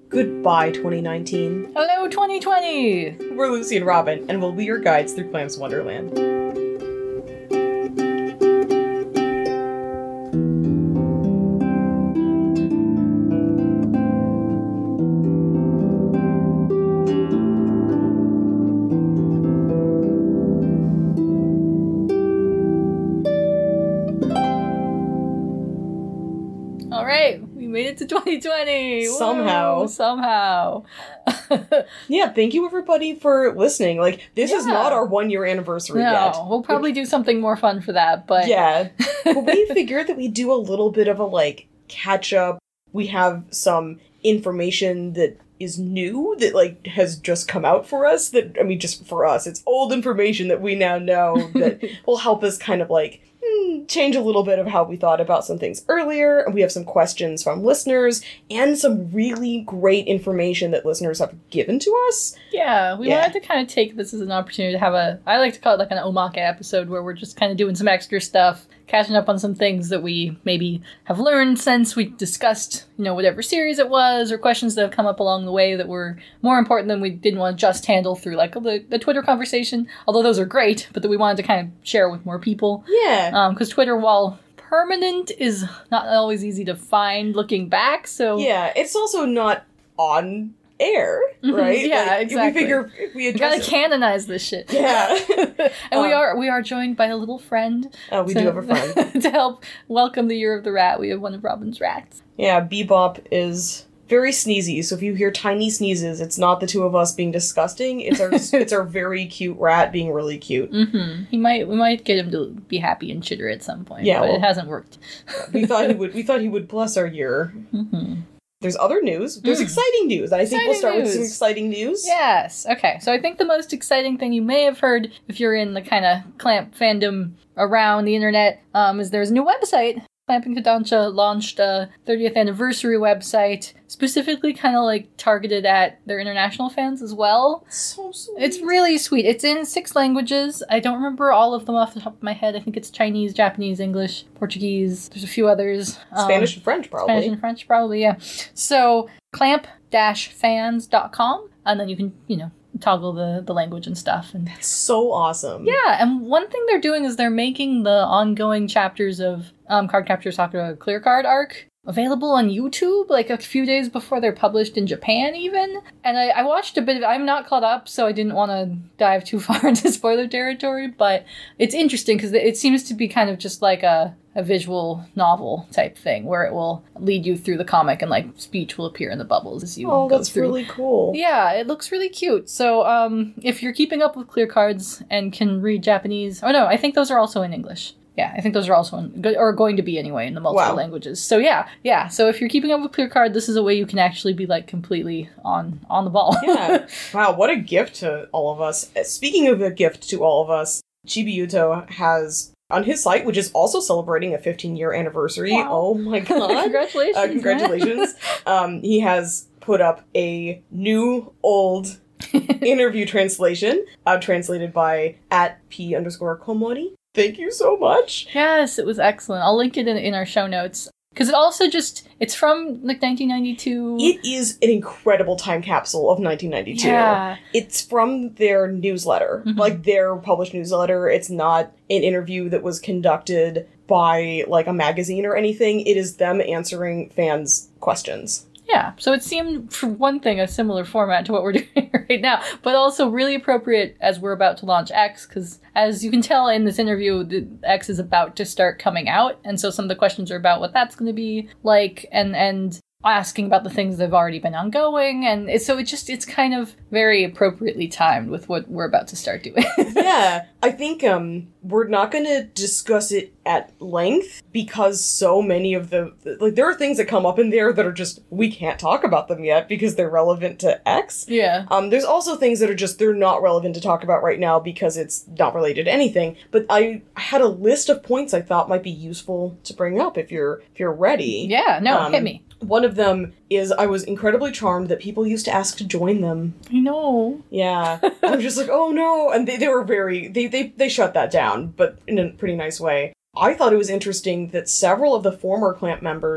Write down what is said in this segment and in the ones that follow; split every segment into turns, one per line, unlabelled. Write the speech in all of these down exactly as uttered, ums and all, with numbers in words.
Goodbye, twenty nineteen.
Hello, twenty twenty!
We're Lucy and Robin, and we'll be your guides through Clamp's Wonderland.
Made it to twenty twenty!
Somehow.
Whoa, somehow.
Yeah, thank you everybody for listening. Like, this
yeah.
is not our one year anniversary
no,
yet.
We'll probably do something more fun for that, but...
Yeah. But we figured that we do a little bit of a, like, catch up. We have some information that is new, that, like, has just come out for us. That, I mean, just for us. It's old information that we now know that will help us kind of, like, change a little bit of how we thought about some things earlier, and we have some questions from listeners, and some really great information that listeners have given to us.
Yeah, we
yeah.
wanted to kind of take this as an opportunity to have a, I like to call it like an omake episode, where we're just kind of doing some extra stuff, catching up on some things that we maybe have learned since we discussed, you know, whatever series it was, or questions that have come up along the way that were more important than we didn't want to just handle through, like, the, the Twitter conversation, although those are great, but that we wanted to kind of share with more people.
Yeah.
Because um, Twitter, while permanent, is not always easy to find looking back, so...
Yeah, it's also not on air, right?
Mm-hmm. Yeah,
like,
exactly.
We figure if we
We gotta
address
canonize this shit.
Yeah.
and
um,
we are we are joined by a little friend.
Oh, uh, we
to,
do have a friend.
to help welcome the Year of the Rat. We have one of Robin's rats.
Yeah, Bebop is very sneezy, so if you hear tiny sneezes, it's not the two of us being disgusting, it's our it's our very cute rat being really cute.
Mm-hmm. He might we might get him to be happy and chitter at some point,
yeah,
but
well,
it hasn't worked.
we thought he would we thought he would bless our year.
Mm-hmm.
There's other news. There's mm. exciting news. I
exciting
think we'll start
news.
with some exciting news.
Yes. Okay. So I think the most exciting thing you may have heard if you're in the kind of Clamp fandom around the internet um, is there's a new website. Clamp and Kodansha launched a thirtieth anniversary website, specifically kind of like targeted at their international fans as well.
So sweet.
It's really sweet. It's in six languages. I don't remember all of them off the top of my head. I think it's Chinese, Japanese, English, Portuguese. There's a few others.
Spanish
um,
and French, probably.
Spanish and French, probably, yeah. So, clamp dash fans dot com, and then you can, you know, toggle the, the language and stuff. And
that's so awesome.
Yeah, and one thing they're doing is they're making the ongoing chapters of um, Cardcaptor Sakura Clear Card arc available on YouTube, like a few days before they're published in Japan, even. And I, I watched a bit of it. I'm not caught up, so I didn't want to dive too far into spoiler territory, but it's interesting because it seems to be kind of just like a, a visual novel type thing, where it will lead you through the comic and, like, speech will appear in the bubbles as you
oh,
go
that's
through.
really cool.
Yeah, it looks really cute. So, um, if you're keeping up with Clear Cards and can read Japanese... Oh, no, I think those are also in English. Yeah, I think those are also in, or going to be anyway in the multiple
wow.
languages. So yeah, yeah. So if you're keeping up with Clear Card, this is a way you can actually be, like, completely on on the ball.
Yeah. Wow, what a gift to all of us. Speaking of a gift to all of us, Chibi Yuto has on his site, which is also celebrating a fifteen year anniversary.
Wow.
Oh my god!
Congratulations!
Uh, congratulations! um, he has put up a new old interview translation, uh, translated by at p underscore komori. Thank you so much.
Yes, it was excellent. I'll link it in, in our show notes. Because it also just, it's from, like, nineteen ninety-two.
It is an incredible time capsule of nineteen ninety-two.
Yeah.
It's from their newsletter. Mm-hmm. Like, their published newsletter. It's not an interview that was conducted by, like, a magazine or anything. It is them answering fans' questions.
Yeah, so it seemed, for one thing, a similar format to what we're doing right now, but also really appropriate as we're about to launch X, because as you can tell in this interview, the X is about to start coming out, and so some of the questions are about what that's going to be like, and and asking about the things that have already been ongoing, and it, so it just, it's kind of very appropriately timed with what we're about to start doing.
Yeah, I think um we're not going to discuss it at length because so many of the, like, there are things that come up in there that are just, we can't talk about them yet because they're relevant to X.
Yeah.
Um, there's also things that are just, they're not relevant to talk about right now because it's not related to anything, but I had a list of points I thought might be useful to bring up if you're, if you're ready.
Yeah, no,
um,
hit me.
One of them is I was incredibly charmed that people used to ask to join them.
I know.
Yeah. I was just like, oh no. And they, they were very, they, they, they shut that down, but in a pretty nice way. I thought it was interesting that several of the former Clamp members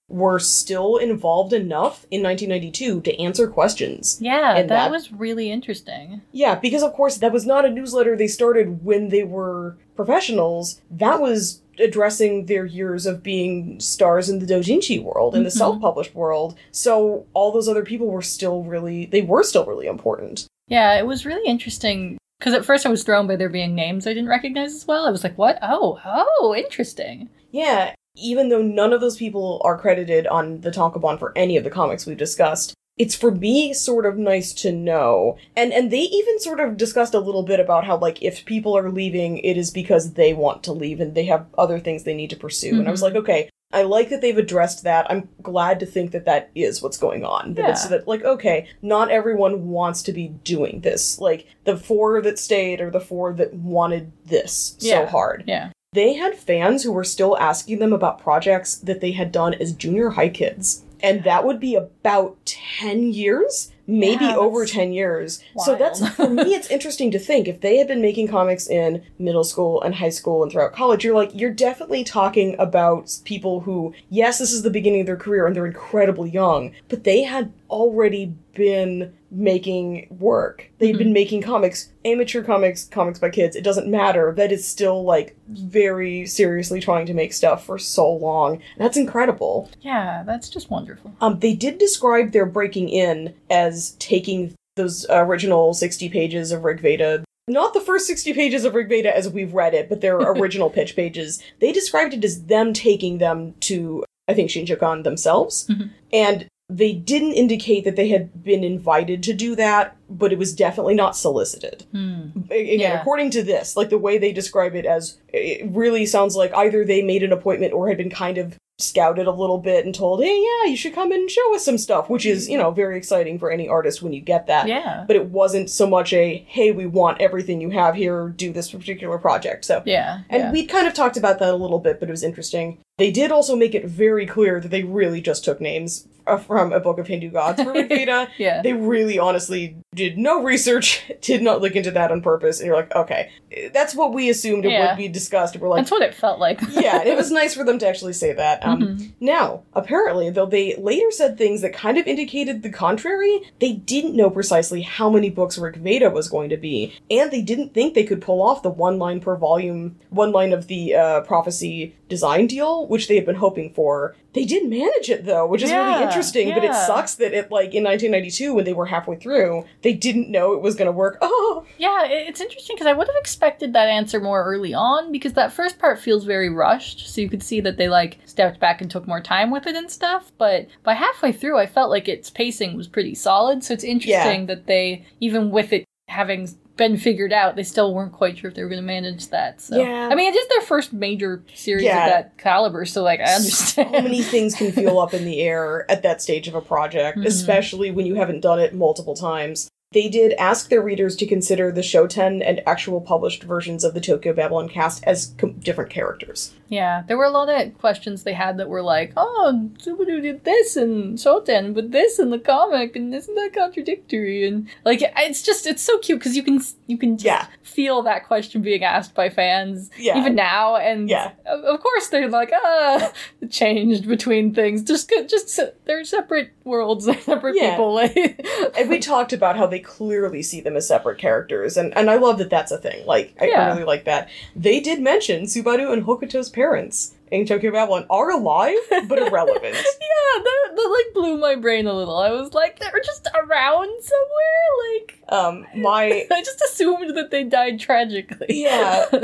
were still involved enough in nineteen ninety-two to answer questions.
Yeah, that,
that
was really interesting.
Yeah, because of course that was not a newsletter they started when they were professionals. That was addressing their years of being stars in the doujinshi world, in the mm-hmm. self-published world. So all those other people were still really, they were still really important.
Yeah, it was really interesting. Because at first I was thrown by there being names I didn't recognize as well. I was like, what? Oh, oh, interesting.
Yeah, even though none of those people are credited on the tankobon for any of the comics we've discussed, it's for me sort of nice to know. And and they even sort of discussed a little bit about how, like, if people are leaving, it is because they want to leave and they have other things they need to pursue. Mm-hmm. And I was like, okay, I like that they've addressed that. I'm glad to think that that is what's going on. That
yeah.
it's that, like, okay, not everyone wants to be doing this. Like, the four that stayed are the four that wanted this
yeah.
so hard.
Yeah.
They had fans who were still asking them about projects that they had done as junior high kids. And that would be about ten years? Maybe yeah, over ten years.
Wild.
So that's, for me, it's interesting to think. If they had been making comics in middle school and high school and throughout college, you're like, you're definitely talking about people who, yes, this is the beginning of their career and they're incredibly young, but they had already been making work. They'd mm-hmm. been making comics, amateur comics, comics by kids. It doesn't matter. That is still, like, very seriously trying to make stuff for so long. That's incredible.
Yeah, that's just wonderful.
Um, they did describe their breaking in as taking those original sixty pages of Rig Veda, not the first sixty pages of Rig Veda as we've read it, but their original pitch pages. They described it as them taking them to, I think, Shinjukan themselves.
Mm-hmm.
And they didn't indicate that they had been invited to do that, but it was definitely not solicited.
Mm.
Again,
yeah.
according to this, like the way they describe it as, it really sounds like either they made an appointment or had been kind of scouted a little bit and told, hey, yeah, you should come and show us some stuff, which is, you know, very exciting for any artist when you get that.
Yeah.
But it wasn't so much a, hey, we want everything you have here, do this particular project. So
yeah.
And
yeah.
we'd kind of talked about that a little bit, but it was interesting. They did also make it very clear that they really just took names from a book of Hindu gods for Rig Veda.
yeah.
They really honestly did no research, did not look into that on purpose, and you're like, okay, that's what we assumed it
yeah.
would be discussed. We're like,
that's what it felt like.
yeah, it was nice for them to actually say that. Um,
mm-hmm.
Now, apparently, though they later said things that kind of indicated the contrary, they didn't know precisely how many books Rig Veda was going to be, and they didn't think they could pull off the one line per volume, one line of the uh, prophecy design deal, which they had been hoping for. They did manage it, though, which is
yeah,
really interesting,
yeah.
but it sucks that it, like, in nineteen ninety-two, when they were halfway through, they didn't know it was going to work. Oh!
Yeah, it's interesting, because I would have expected that answer more early on, because that first part feels very rushed, so you could see that they, like, stepped back and took more time with it and stuff, but by halfway through, I felt like its pacing was pretty solid, so it's interesting yeah. that they, even with it having been figured out, they still weren't quite sure if they were going to manage that. So
yeah.
I mean, it is their first major series
yeah.
of that caliber, so like I understand.
So many things can feel up in the air at that stage of a project, mm-hmm. especially when you haven't done it multiple times. They did ask their readers to consider the Shoten and actual published versions of the Tokyo Babylon cast as com- different characters.
Yeah, there were a lot of questions they had that were like, oh, Subaru did this in Shoten, but this in the comic, and isn't that contradictory? And, like, it's just, it's so cute, because you can you can just
yeah.
feel that question being asked by fans,
yeah.
even now, and
yeah.
of course they're like, ah, it changed between things, just, just they're separate worlds, they're separate
yeah.
people.
And we talked about how they clearly see them as separate characters, and, and I love that that's a thing. Like, I,
yeah.
I really like that. They did mention Subaru and Hokuto's parents in Tokyo Babylon are alive, but irrelevant.
yeah, that, that, like, blew my brain a little. I was like, they're just around somewhere? Like,
um, my...
I just assumed that they died tragically.
Yeah.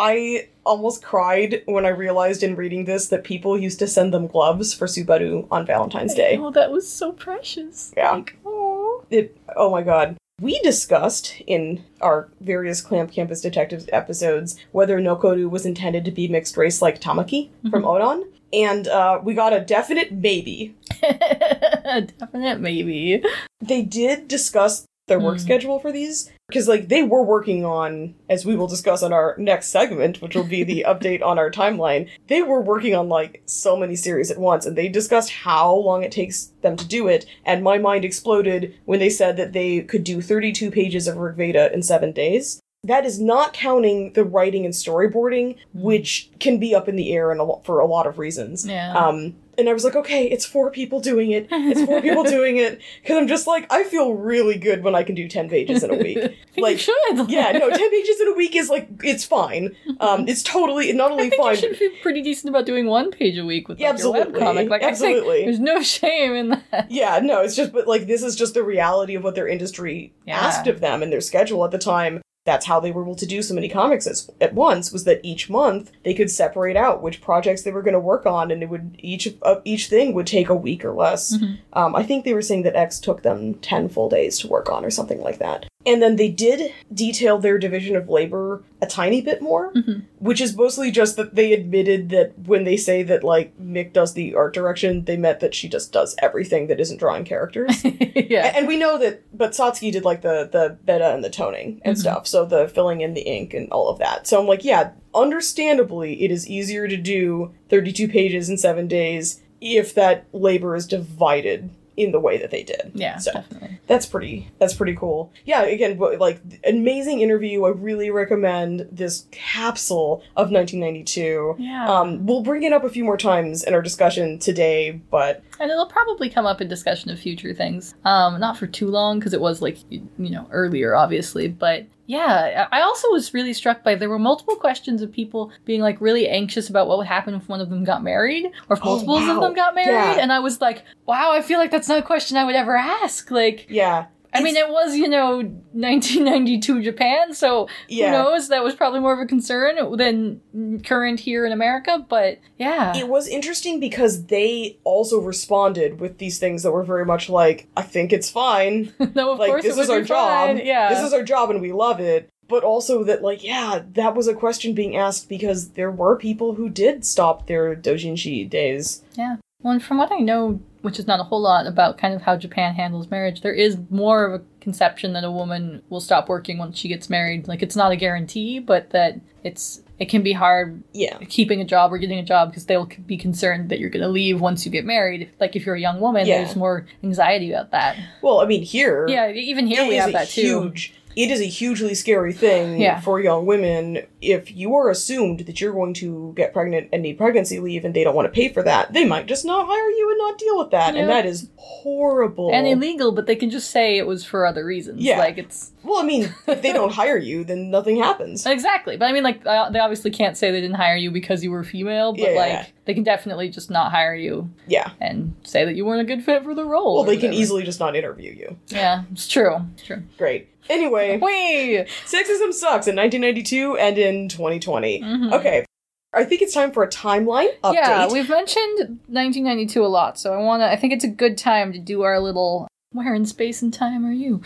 I almost cried when I realized in reading this that people used to send them gloves for Subaru on Valentine's Day.
Oh, that was so precious.
Yeah.
Like, oh.
It, oh my god. We discussed in our various Clamp Campus Detectives episodes whether Nokoru was intended to be mixed race like Tamaki mm-hmm. from Odon, and uh, we got a definite maybe.
A definite maybe.
They did discuss their work mm. schedule for these, because, like, they were working on, as we will discuss on our next segment, which will be the update on our timeline, they were working on, like, so many series at once, and they discussed how long it takes them to do it, and my mind exploded when they said that they could do thirty-two pages of Rig Veda in seven days. That is not counting the writing and storyboarding, which can be up in the air in a lo- for a lot of reasons.
Yeah.
Um, And I was like, okay, it's four people doing it. It's four people doing it. Because I'm just like, I feel really good when I can do ten pages in a week.
Like, you should.
Yeah, no, ten pages in a week is like, it's fine. Um, it's totally, not only
I think
fine.
you should feel pretty decent about doing one page a week with like,
Yeah, absolutely.
your webcomic. Like,
Absolutely.
I think there's no shame in that.
Yeah, no, it's just, but like, this is just the reality of what their industry
Yeah.
asked of them and their schedule at the time. That's how they were able to do so many comics as, at once, was that each month they could separate out which projects they were going to work on, and it would each uh, each thing would take a week or less.
Mm-hmm.
Um, I think they were saying that X took them ten full days to work on or something like that. And then they did detail their division of labor a tiny bit more,
Mm-hmm.
which is mostly just that they admitted that when they say that, like, Mick does the art direction, they meant that she just does everything that isn't drawing characters.
Yeah.
A- And we know that, but Satsuki did, like, the, the beta and the toning and
Mhm.
stuff, so the filling in the ink and all of that. So I'm like, yeah, understandably, it is easier to do thirty-two pages in seven days if that labor is divided in the way that they did.
Yeah,
so
definitely.
that's pretty that's pretty cool. Yeah, again, w- like, amazing interview. I really recommend this capsule of nineteen ninety-two.
Yeah.
Um, we'll bring it up a few more times in our discussion today, but
And it'll probably come up in discussion of future things. Um, not for too long, because it was, like, you, you know, earlier, obviously. But, yeah, I also was really struck by, there were multiple questions of people being, like, really anxious about what would happen if one of them got married, or if
Oh,
multiples
wow.
of them got married.
Yeah.
And I was like, wow, I feel like that's not a question I would ever ask. Like,
yeah.
I mean, it was, you know, nineteen ninety-two Japan, so
Yeah.
who knows? That was probably more of a concern than current here in America, but yeah.
It was interesting because they also responded with these things that were very much like, I think it's fine.
No, of
Like,
course
this
it would
is our
be
job.
fine. Yeah.
This is our job and we love it. But also that, like, yeah, that was a question being asked because there were people who did stop their doujinshi days.
Yeah. Well, and from what I know, which is not a whole lot about kind of how Japan handles marriage, there is more of a conception that a woman will stop working once she gets married. Like, it's not a guarantee, but that it's it can be hard
Yeah.
keeping a job or getting a job because they'll be concerned that you're going to leave once you get married. Like, if you're a young woman,
Yeah.
there's more anxiety about that.
Well, I mean, here...
Yeah, even here
it
we
is
have
a
that too.
huge, It is a hugely scary thing
Yeah.
for young women. If you are assumed that you're going to get pregnant and need pregnancy leave and they don't want to pay for that, they might just not hire you and not deal with that.
Yeah.
And that is horrible.
And illegal, but they can just say it was for other reasons.
Yeah.
Like, it's...
Well, I mean, if they don't hire you, then nothing happens.
Exactly. But I mean, like, uh, they obviously can't say they didn't hire you because you were female, but,
Yeah, yeah,
like,
yeah.
they can definitely just not hire you
Yeah.
and say that you weren't a good fit for the role.
Well,
or
they can
whatever.
easily just not interview you.
Yeah, it's true. It's true.
Great. Anyway,
Whee!
sexism sucks in nineteen ninety-two and in twenty twenty.
Mhm.
Okay. I think it's time for a timeline update.
Yeah, we've mentioned nineteen ninety-two a lot, so I want to, I think it's a good time to do our little, where in space and time are you?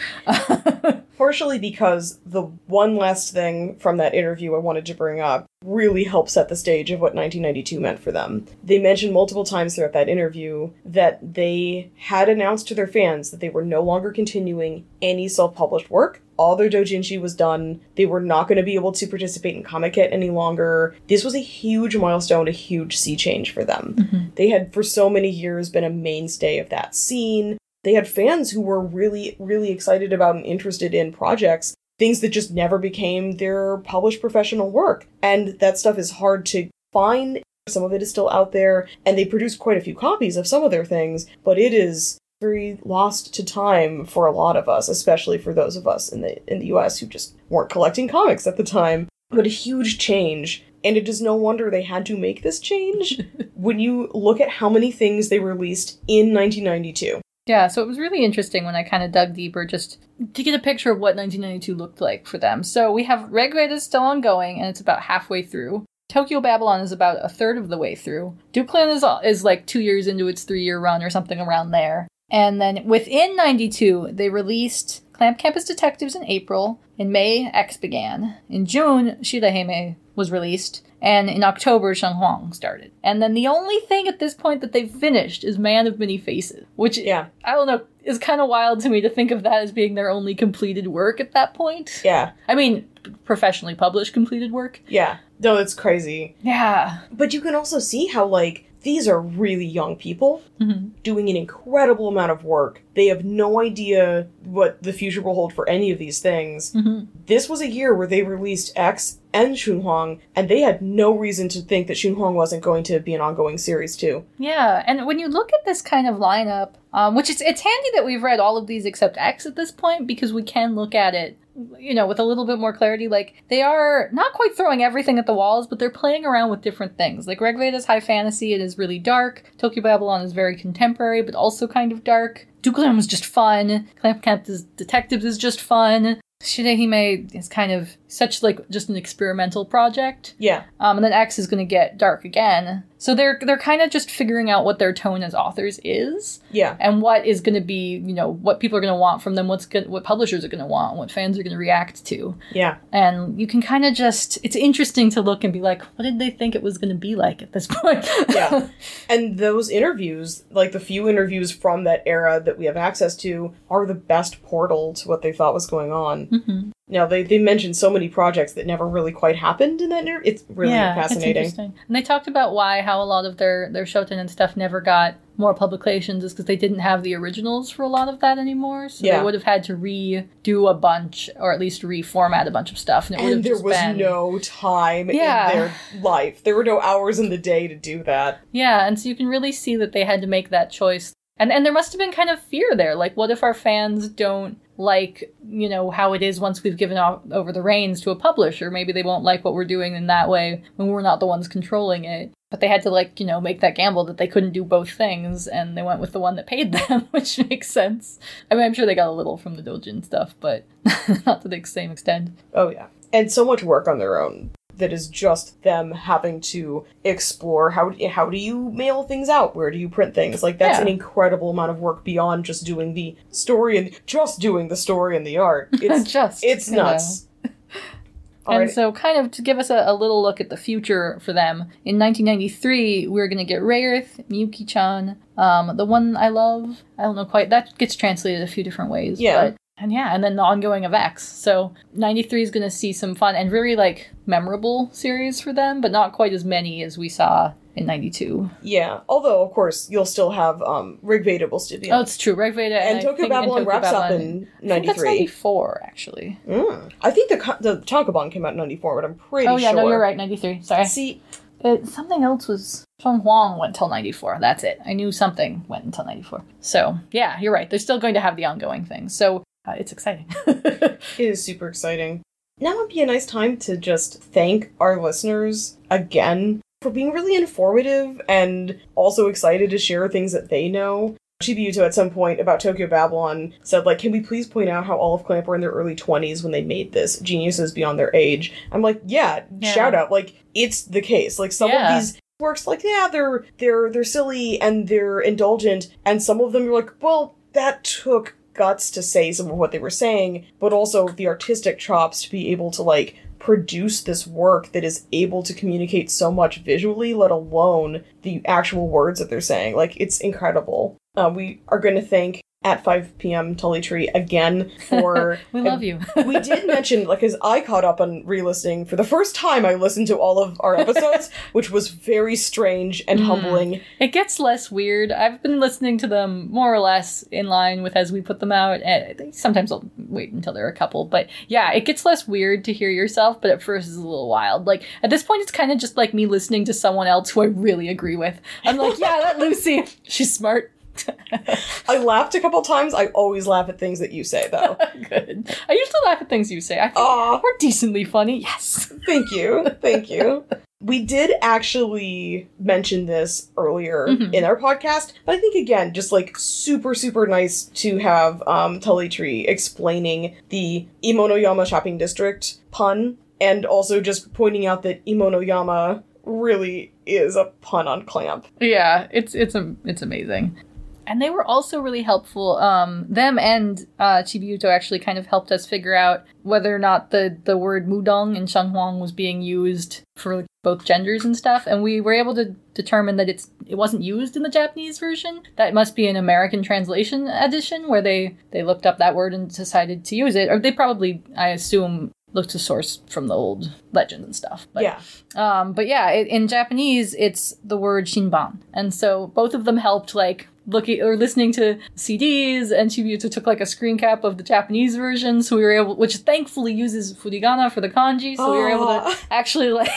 Partially because the one last thing from that interview I wanted to bring up really helps set the stage of what nineteen ninety-two meant for them. They mentioned multiple times throughout that interview that they had announced to their fans that they were no longer continuing any self-published work. All their doujinshi was done. They were not going to be able to participate in Comiket any longer. This was a huge milestone, a huge sea change for them.
Mm-hmm.
They had for so many years been a mainstay of that scene. They had fans who were really, really excited about and interested in projects, things that just never became their published professional work. And that stuff is hard to find. Some of it is still out there, and they produced quite a few copies of some of their things, but it is very lost to time for a lot of us, especially for those of us in the in the U S who just weren't collecting comics at the time. But a huge change. And it is no wonder they had to make this change when you look at how many things they released in nineteen ninety-two.
Yeah, so it was really interesting when I kind of dug deeper just to get a picture of what nineteen ninety-two looked like for them. So we have Red Grid is still ongoing, and it's about halfway through. Tokyo Babylon is about a third of the way through. Dukeland is, is like two years into its three-year run or something around there. And then within ninety-two, they released Clamp Campus Detectives in April. In May, X began. In June, Shirahime was released. And in October, Shanghuang started. And then the only thing at this point that they've finished is Man of Many Faces. Which,
Yeah.
I don't know, is kind of wild to me to think of that as being their only completed work at that point.
Yeah.
I mean, professionally published completed work.
Yeah. No, it's crazy.
Yeah.
But you can also see how, like, these are really young people
Mm-hmm.
doing an incredible amount of work. They have no idea what the future will hold for any of these things.
Mm-hmm.
This was a year where they released X and Shunhuang, and they had no reason to think that Shunhuang wasn't going to be an ongoing series too.
Yeah, and when you look at this kind of lineup, um, which is, it's handy that we've read all of these except X at this point, because we can look at it, you know, with a little bit more clarity. Like, they are not quite throwing everything at the walls, but they're playing around with different things. Like, Rigveda is high fantasy, it is really dark. Tokyo Babylon is very contemporary, but also kind of dark. Dukelam is just fun. Clamp Camp Detectives is just fun. Shirehime is kind of such, like, just an experimental project.
Yeah.
Um, and then X is going to get dark again. So they're they're kind of just figuring out what their tone as authors is.
Yeah.
And what is going to be, you know, what people are going to want from them, what's good, what publishers are going to want, what fans are going to react to.
Yeah.
And you can kind of just, it's interesting to look and be like, what did they think it was going to be like at this point?
Yeah. And those interviews, like the few interviews from that era that we have access to, are the best portal to what they thought was going on.
Mm-hmm.
Now, they, they mentioned so many projects that never really quite happened in that interview. It's really
yeah,
fascinating.
It's interesting. And they talked about why, how a lot of their, their Shoten and stuff never got more publications is because they didn't have the originals for a lot of that anymore. So
yeah.
they would have had to redo a bunch, or at least reformat a bunch of stuff. And, it would
and
have
there
just
was
been...
no time
yeah.
in their life. There were no hours in the day to do that.
Yeah, and so you can really see that they had to make that choice. And and there must have been kind of fear there. Like, what if our fans don't like, you know, how it is once we've given off, over the reins to a publisher? Maybe they won't like what we're doing in that way when we're not the ones controlling it. But they had to, like, you know, make that gamble that they couldn't do both things, and they went with the one that paid them, which makes sense. I mean, I'm sure they got a little from the Dojin stuff, but not to the same extent.
Oh, yeah. And so much work on their own that is just them having to explore how how do you mail things out? Where do you print things? Like, that's
yeah.
an incredible amount of work beyond just doing the story and just doing the story and the art. It's
just
it's nuts.
And
right.
so, kind of to give us a, a little look at the future for them, in nineteen ninety-three, we're going to get Rayearth, Miyuki-chan, um, the one I love. I don't know quite. That gets translated a few different ways.
Yeah.
But, and yeah, and then the ongoing of X. So, ninety-three is going to see some fun and very, like, memorable series for them, but not quite as many as we saw in ninety-two.
Yeah. Although, of course, you'll still have um, Rigveda will still be
Oh, it's true. Rigveda
and, and Tokyo Babylon wraps up in ninety-three.
I think that's ninety-four, actually.
Mm. I think the the Tankobon came out in ninety-four, but I'm pretty sure.
Oh, yeah,
sure.
no, you're right, ninety-three. Sorry.
See,
it, something else was... Sheng Huang went till ninety-four. That's it. I knew something went until ninety-four. So, yeah, you're right. They're still going to have the ongoing thing. So, uh, it's exciting.
It is super exciting. Now would be a nice time to just thank our listeners again for being really informative and also excited to share things that they know. Chibi-Yuto at some point about Tokyo Babylon said, like, can we please point out how all of Clamp were in their early twenties when they made this? Geniuses beyond their age. I'm like, yeah,
yeah.
shout out. Like, it's the case. Like, some
yeah.
of these works, like, yeah, they're they're they're silly and they're indulgent, and some of them you're like, well, that took guts to say some of what they were saying, but also the artistic chops to be able to, like, produce this work that is able to communicate so much visually, let alone the actual words that they're saying. Like, it's incredible. Uh, we are going to thank at five p.m. Tully Tree again for...
we love you.
We did mention, like, as I caught up on re-listening, for the first time I listened to all of our episodes, which was very strange and mm. humbling.
It gets less weird. I've been listening to them more or less in line with as we put them out. And sometimes I'll wait until there are a couple. But yeah, it gets less weird to hear yourself, but at first it's a little wild. Like, at this point, it's kind of just like me listening to someone else who I really agree with. I'm like, yeah, that Lucy, she's smart.
I laughed a couple times. I always laugh at things that you say, though.
Good. I usually laugh at things you say. I think
Aww.
We're decently funny. Yes.
Thank you. Thank you. We did actually mention this earlier mm-hmm. in our podcast, but I think, again, just, like, super, super nice to have um, Tully Tree explaining the Imonoyama shopping district pun, and also just pointing out that Imonoyama really is a pun on Clamp.
Yeah, it's it's a, it's amazing. And they were also really helpful. Um, them and uh, Chibi-Yuto actually kind of helped us figure out whether or not the, the word mudong in Shenghuang was being used for both genders and stuff. And we were able to determine that it's it wasn't used in the Japanese version. That must be an American translation edition where they, they looked up that word and decided to use it. Or they probably, I assume, looked to source from the old legends and stuff. But,
yeah.
Um, but yeah, it, in Japanese, it's the word shinban. And so both of them helped, like, looking or listening to C Ds, and Chibiuta took like a screen cap of the Japanese version, so we were able, which thankfully uses furigana for the kanji, so we were able to actually like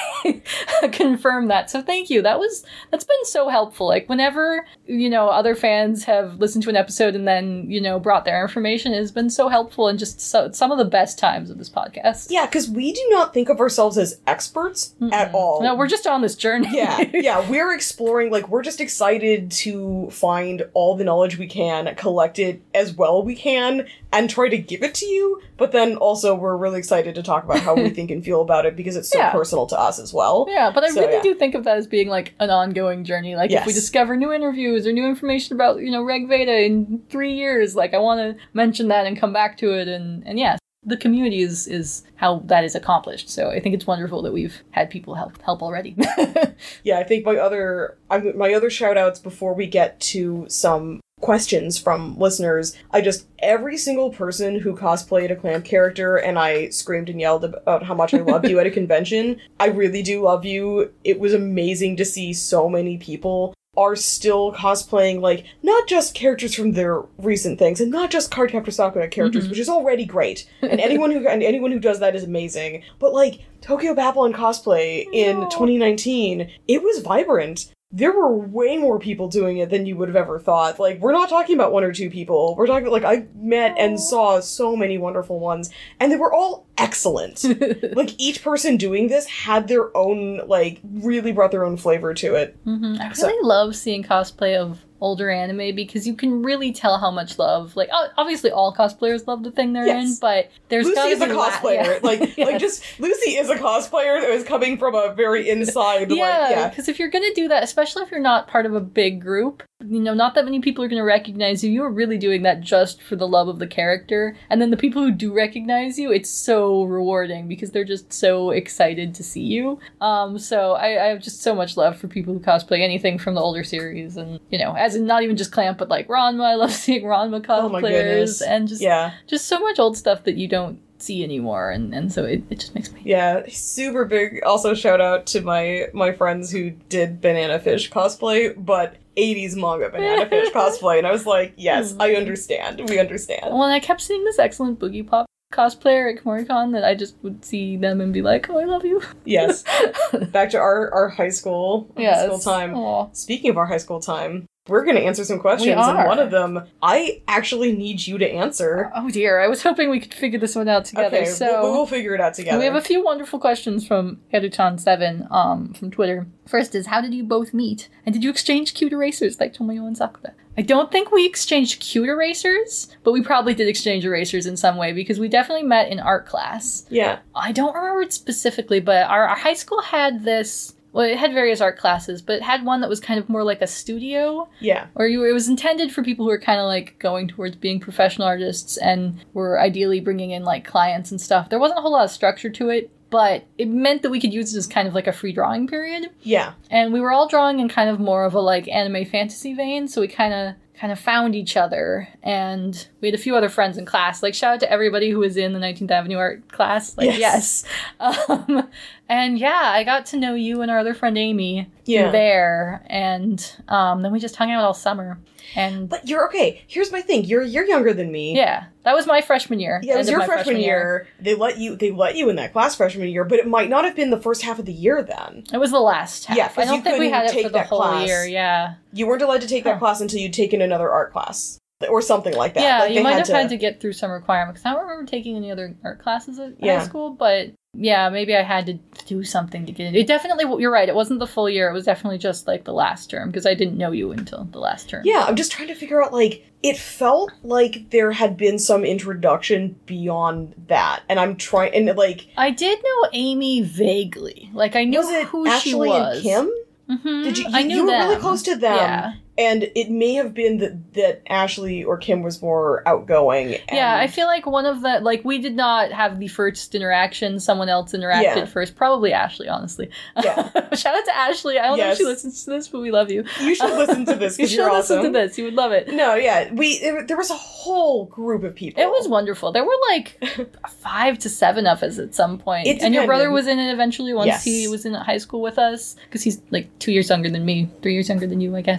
confirm that. So thank you. That was that's been so helpful. Like whenever, you know, other fans have listened to an episode and then, you know, brought their information, it has been so helpful and just so, some of the best times of this podcast.
Yeah, because we do not think of ourselves as experts Mm-mm. at all.
No, we're just on this journey.
yeah, yeah, we're exploring, like, we're just excited to find all the knowledge we can, collect it as well we can, and try to give it to you, but then also we're really excited to talk about how we think and feel about it because it's so
yeah.
personal to us as well.
Yeah, but I
so,
really
yeah.
do think of that as being like an ongoing journey. Like
yes.
if we discover new interviews or new information about, you know, Reg Veda in three years, like I want to mention that and come back to it. And, and yeah, the community is, is how that is accomplished. So I think it's wonderful that we've had people help help already.
yeah, I think my other, my other shout outs before we get to some questions from listeners, I just, every single person who cosplayed a Clamp character and I screamed and yelled about how much I loved you at a convention, I really do love you. It was amazing to see so many people are still cosplaying, like, not just characters from their recent things, and not just Cardcaptor Sakura characters, mm-hmm. which is already great, and anyone who and anyone who does that is amazing, but, like, Tokyo Babylon cosplay in no. twenty nineteen, it was vibrant. There were way more people doing it than you would have ever thought. Like, we're not talking about one or two people. We're talking, like, I met and saw so many wonderful ones, and they were all excellent. Like, each person doing this had their own, like, really brought their own flavor to it.
Mm-hmm. I really
so,
love seeing cosplay of older anime because you can really tell how much love, like, obviously all cosplayers love the thing they're yes. in, but there's
Lucy
gotta
is a
be
cosplayer.
La- yeah.
Like,
yes.
like just Lucy is a cosplayer that is coming from a very inside.
Yeah,
like, yeah.
Because if you're gonna do that, especially if you're not part of a big group, you know, not that many people are gonna recognize you. You're really doing that just for the love of the character, and then the people who do recognize you, it's so rewarding because they're just so excited to see you. Um, so I, I have just so much love for people who cosplay anything from the older series, and you know, as in not even just Clamp, but like Ranma. I love seeing Ranma cosplayers, oh and just
yeah.
just so much old stuff that you don't see anymore, and and so it, it just makes me
yeah super big. Also shout out to my my friends who did Banana Fish cosplay, but eighties manga Banana Fish cosplay, and I was like, yes, I understand, we understand.
Well, and I kept seeing this excellent Boogie Pop cosplayer at Komoricon that I just would see them and be like, oh, I love you.
Yes. Back to our our high school
yes.
high school time.
Aww.
Speaking of our high school time, we're going to answer some questions, and one of them, I actually need you to answer.
Oh dear, I was hoping we could figure this one out together.
Okay,
so
we'll, we'll figure it out together.
We have a few wonderful questions from Heruchan seven um, from Twitter. First is, how did you both meet? And did you exchange cute erasers like Tomoyo and Sakura? I don't think we exchanged cute erasers, but we probably did exchange erasers in some way because we definitely met in art class.
Yeah.
I don't remember it specifically, but our, our high school had this... Well, it had various art classes, but it had one that was kind of more like a studio.
Yeah.
Or you, it was intended for people who were kind of like going towards being professional artists and were ideally bringing in like clients and stuff. There wasn't a whole lot of structure to it, but it meant that we could use it as kind of like a free drawing period.
Yeah.
And we were all drawing in kind of more of a like anime fantasy vein, so we kind of kind of found each other, and we had a few other friends in class. Like, shout out to everybody who was in the nineteenth Avenue art class. Like, yes. yes. Um, and yeah, I got to know you and our other friend Amy
yeah.
through there, and um, then we just hung out all summer. And
but you're okay. Here's my thing. You're you're younger than me.
Yeah, that was my freshman year.
Yeah, it was your freshman,
freshman year.
year. They let you they let you in that class freshman year, but it might not have been the first half of the year then.
It was the last half.
Yeah,
I don't
you
think we had it for the whole
class.
year. Yeah,
you weren't allowed to take that
huh.
class until you'd taken another art class or something like that.
Yeah,
like
you might
had
have
to...
had to get through some requirements. I don't remember taking any other art classes at
yeah.
high school, but yeah, maybe I had to do something to get in. It definitely, you're right, it wasn't the full year. It was definitely just like the last term because I didn't know you until the last term.
Yeah, I'm just trying to figure out, like, it felt like there had been some introduction beyond that, and I'm trying, and like...
I did know Amy vaguely. Like, I knew
was it
who
Ashley
she was.
and Kim?
Mm-hmm.
Did you, you,
I knew
you were
them.
really close to them.
Yeah.
And it may have been that, that Ashley or Kim was more outgoing. And...
Yeah, I feel like one of the, like, we did not have the first interaction. Someone else interacted
yeah.
first. Probably Ashley, honestly.
Yeah.
Shout out to Ashley. I don't yes. know if she listens to this, but we love you.
You should listen to this because
you
you're
should
awesome.
listen to this. You would love it.
No, yeah. we there, there was a whole group of people.
It was wonderful. There were, like, five to seven of us at some point.
It
and your brother was in it eventually once
yes.
he was in high school with us. Because he's, like, two years younger than me. Three years younger than you, I guess, ish.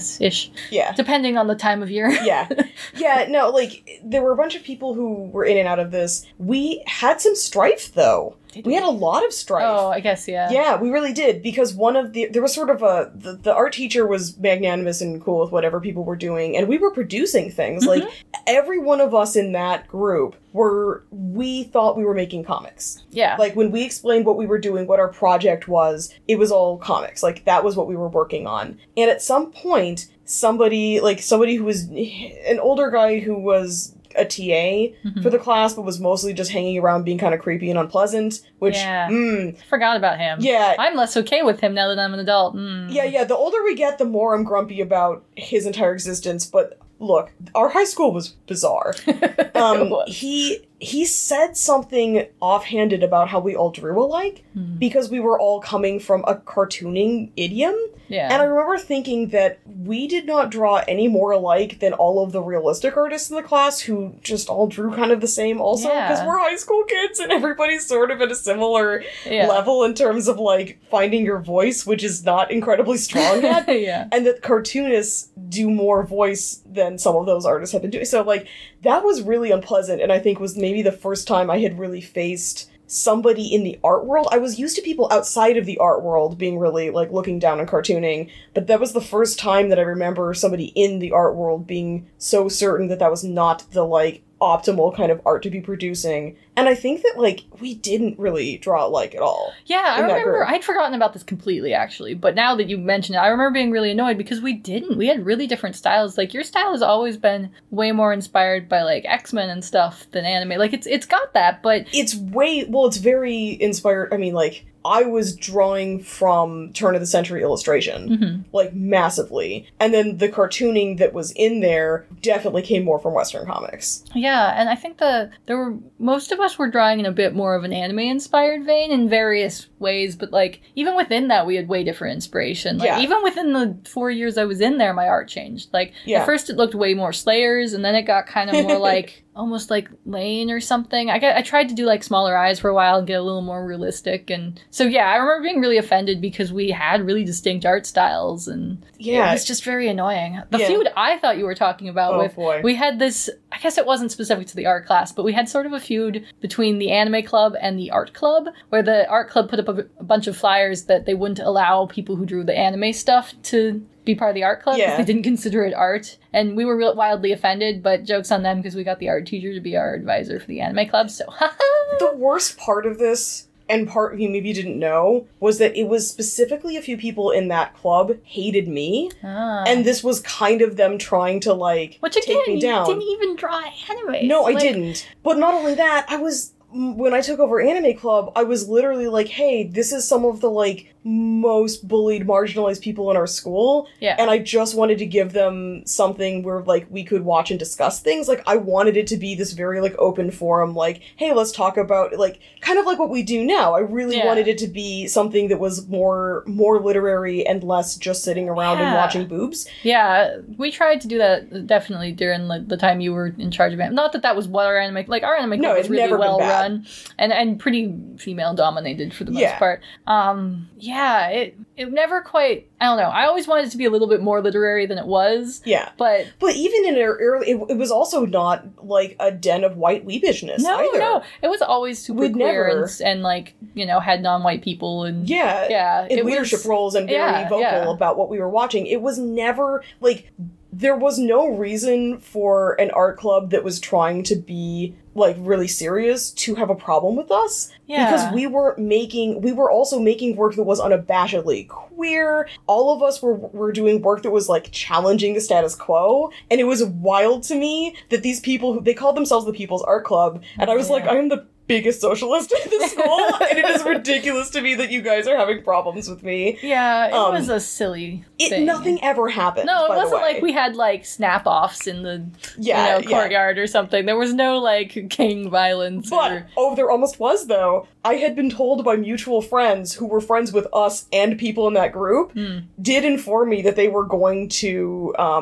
much.
Yeah.
Depending on the time of year.
Yeah. Yeah, no, like, there were a bunch of people who were in and out of this. We had some strife, though.
Did
we
we?
had a lot of strife.
Oh, I guess, yeah.
Yeah, we really did, because one of the, there was sort of a, the, the art teacher was magnanimous and cool with whatever people were doing, and we were producing things.
Mm-hmm.
Like, every one of us in that group were, we thought we were making comics.
Yeah.
Like, when we explained what we were doing, what our project was, it was all comics. Like, that was what we were working on. And at some point, somebody, like, somebody who was, an older guy who was a T A
Mhm.
for the class, but was mostly just hanging around being kind of creepy and unpleasant, which,
Yeah.
mm,
Forgot about him.
yeah.
I'm less okay with him now that I'm an adult. Mm.
Yeah, yeah, the older we get, the more I'm grumpy about his entire existence, but look, our high school was bizarre. Um,
It was.
he he said something offhanded about how we all drew alike,
Hmm.
because we were all coming from a cartooning idiom.
Yeah.
And I remember thinking that we did not draw any more alike than all of the realistic artists in the class who just all drew kind of the same also,
Yeah.
because we're high school kids and everybody's sort of at a similar
yeah.
level in terms of, like, finding your voice, which is not incredibly strong yet.
yeah.
And that cartoonists do more voice than some of those artists have been doing. So, like, that was really unpleasant, and I think was maybe the first time I had really faced somebody in the art world. I was used to people outside of the art world being really, like, looking down on cartooning, but that was the first time that I remember somebody in the art world being so certain that that was not the, like, optimal kind of art to be producing. And I think that, like, we didn't really draw alike at all.
Yeah, I
in that
remember,
group.
I'd forgotten about this completely, actually, but now that you mention it, I remember being really annoyed because we didn't. We had really different styles. Like, your style has always been way more inspired by, like, X-Men and stuff than anime. Like, it's it's got that, but...
It's way, well, it's very inspired, I mean, like, I was drawing from turn of the century illustration,
Mhm.
like, massively. And then the cartooning that was in there definitely came more from Western comics.
Yeah, and I think the there were most of us were drawing in a bit more of an anime-inspired vein in various ways, but, like, even within that, we had way different inspiration. Like,
Yeah.
even within the four years I was in there, my art changed. Like,
Yeah.
at first it looked way more Slayers, and then it got kind of more like... almost like Lane or something. I got, I tried to do like smaller eyes for a while and get a little more realistic, and so yeah, I remember being really offended because we had really distinct art styles, and
Yeah.
it was just very annoying. The
Yeah.
feud I thought you were talking about
Oh,
with
boy.
we had this. I guess it wasn't specific to the art class, but we had sort of a feud between the anime club and the art club, where the art club put up a, a bunch of flyers that they wouldn't allow people who drew the anime stuff to be part of the art club because
Yeah.
they didn't consider it art, and we were real wildly offended, but joke's on them because we got the art teacher to be our advisor for the anime club, so
The worst part of this, and part of you maybe didn't know, was that it was specifically a few people in that club hated me,
Ah.
and this was kind of them trying to, like,
Which again,
take me
you
down.
didn't even draw anime.
No, I
Like,
didn't. But not only that, I was, when I took over Anime Club, I was literally like, hey, this is some of the, like, most bullied, marginalized people in our school,
Yeah.
and I just wanted to give them something where, like, we could watch and discuss things. Like, I wanted it to be this very, like, open forum, like, hey, let's talk about, like, kind of like what we do now. I really
Yeah.
wanted it to be something that was more, more literary and less just sitting around and
Yeah.
watching boobs.
Yeah, we tried to do that definitely during like, the time you were in charge of it. Not that that was what our anime, like our anime
No,
club was
it's
really
never been
well
bad.
run and and pretty female dominated for the most
Yeah.
part. Um, yeah, it it never quite. I don't know. I always wanted it to be a little bit more literary than it was.
Yeah.
But
But even in our early, it, it was also not, like, a den of white weebishness
no,
either.
no, it was always super
We'd
queer
never-
and, and like you know had non-white people and
Yeah.
yeah,
In
it
leadership
was,
roles and very
yeah,
vocal
yeah.
about what we were watching. It was never, like, there was no reason for an art club that was trying to be, like, really serious to have a problem with us.
Yeah.
Because we were making, we were also making work that was unabashedly queer. All of us were, were doing work that was, like, challenging the status quo. And it was wild to me that these people, who they called themselves the People's Art Club, and I was
Yeah.
like, I'm the biggest socialist in the school, and it is ridiculous to me that you guys are having problems with me.
yeah, it
Um,
was a silly
It
thing.
nothing ever happened.
No, it
by the
wasn't
way.
like we had like snap offs in the
Yeah,
you know,
yeah.
courtyard or something. There was no like gang violence
But
or
oh, there almost was though. I had been told by mutual friends who were friends with us and people in that group
Hmm.
did inform me that they were going to um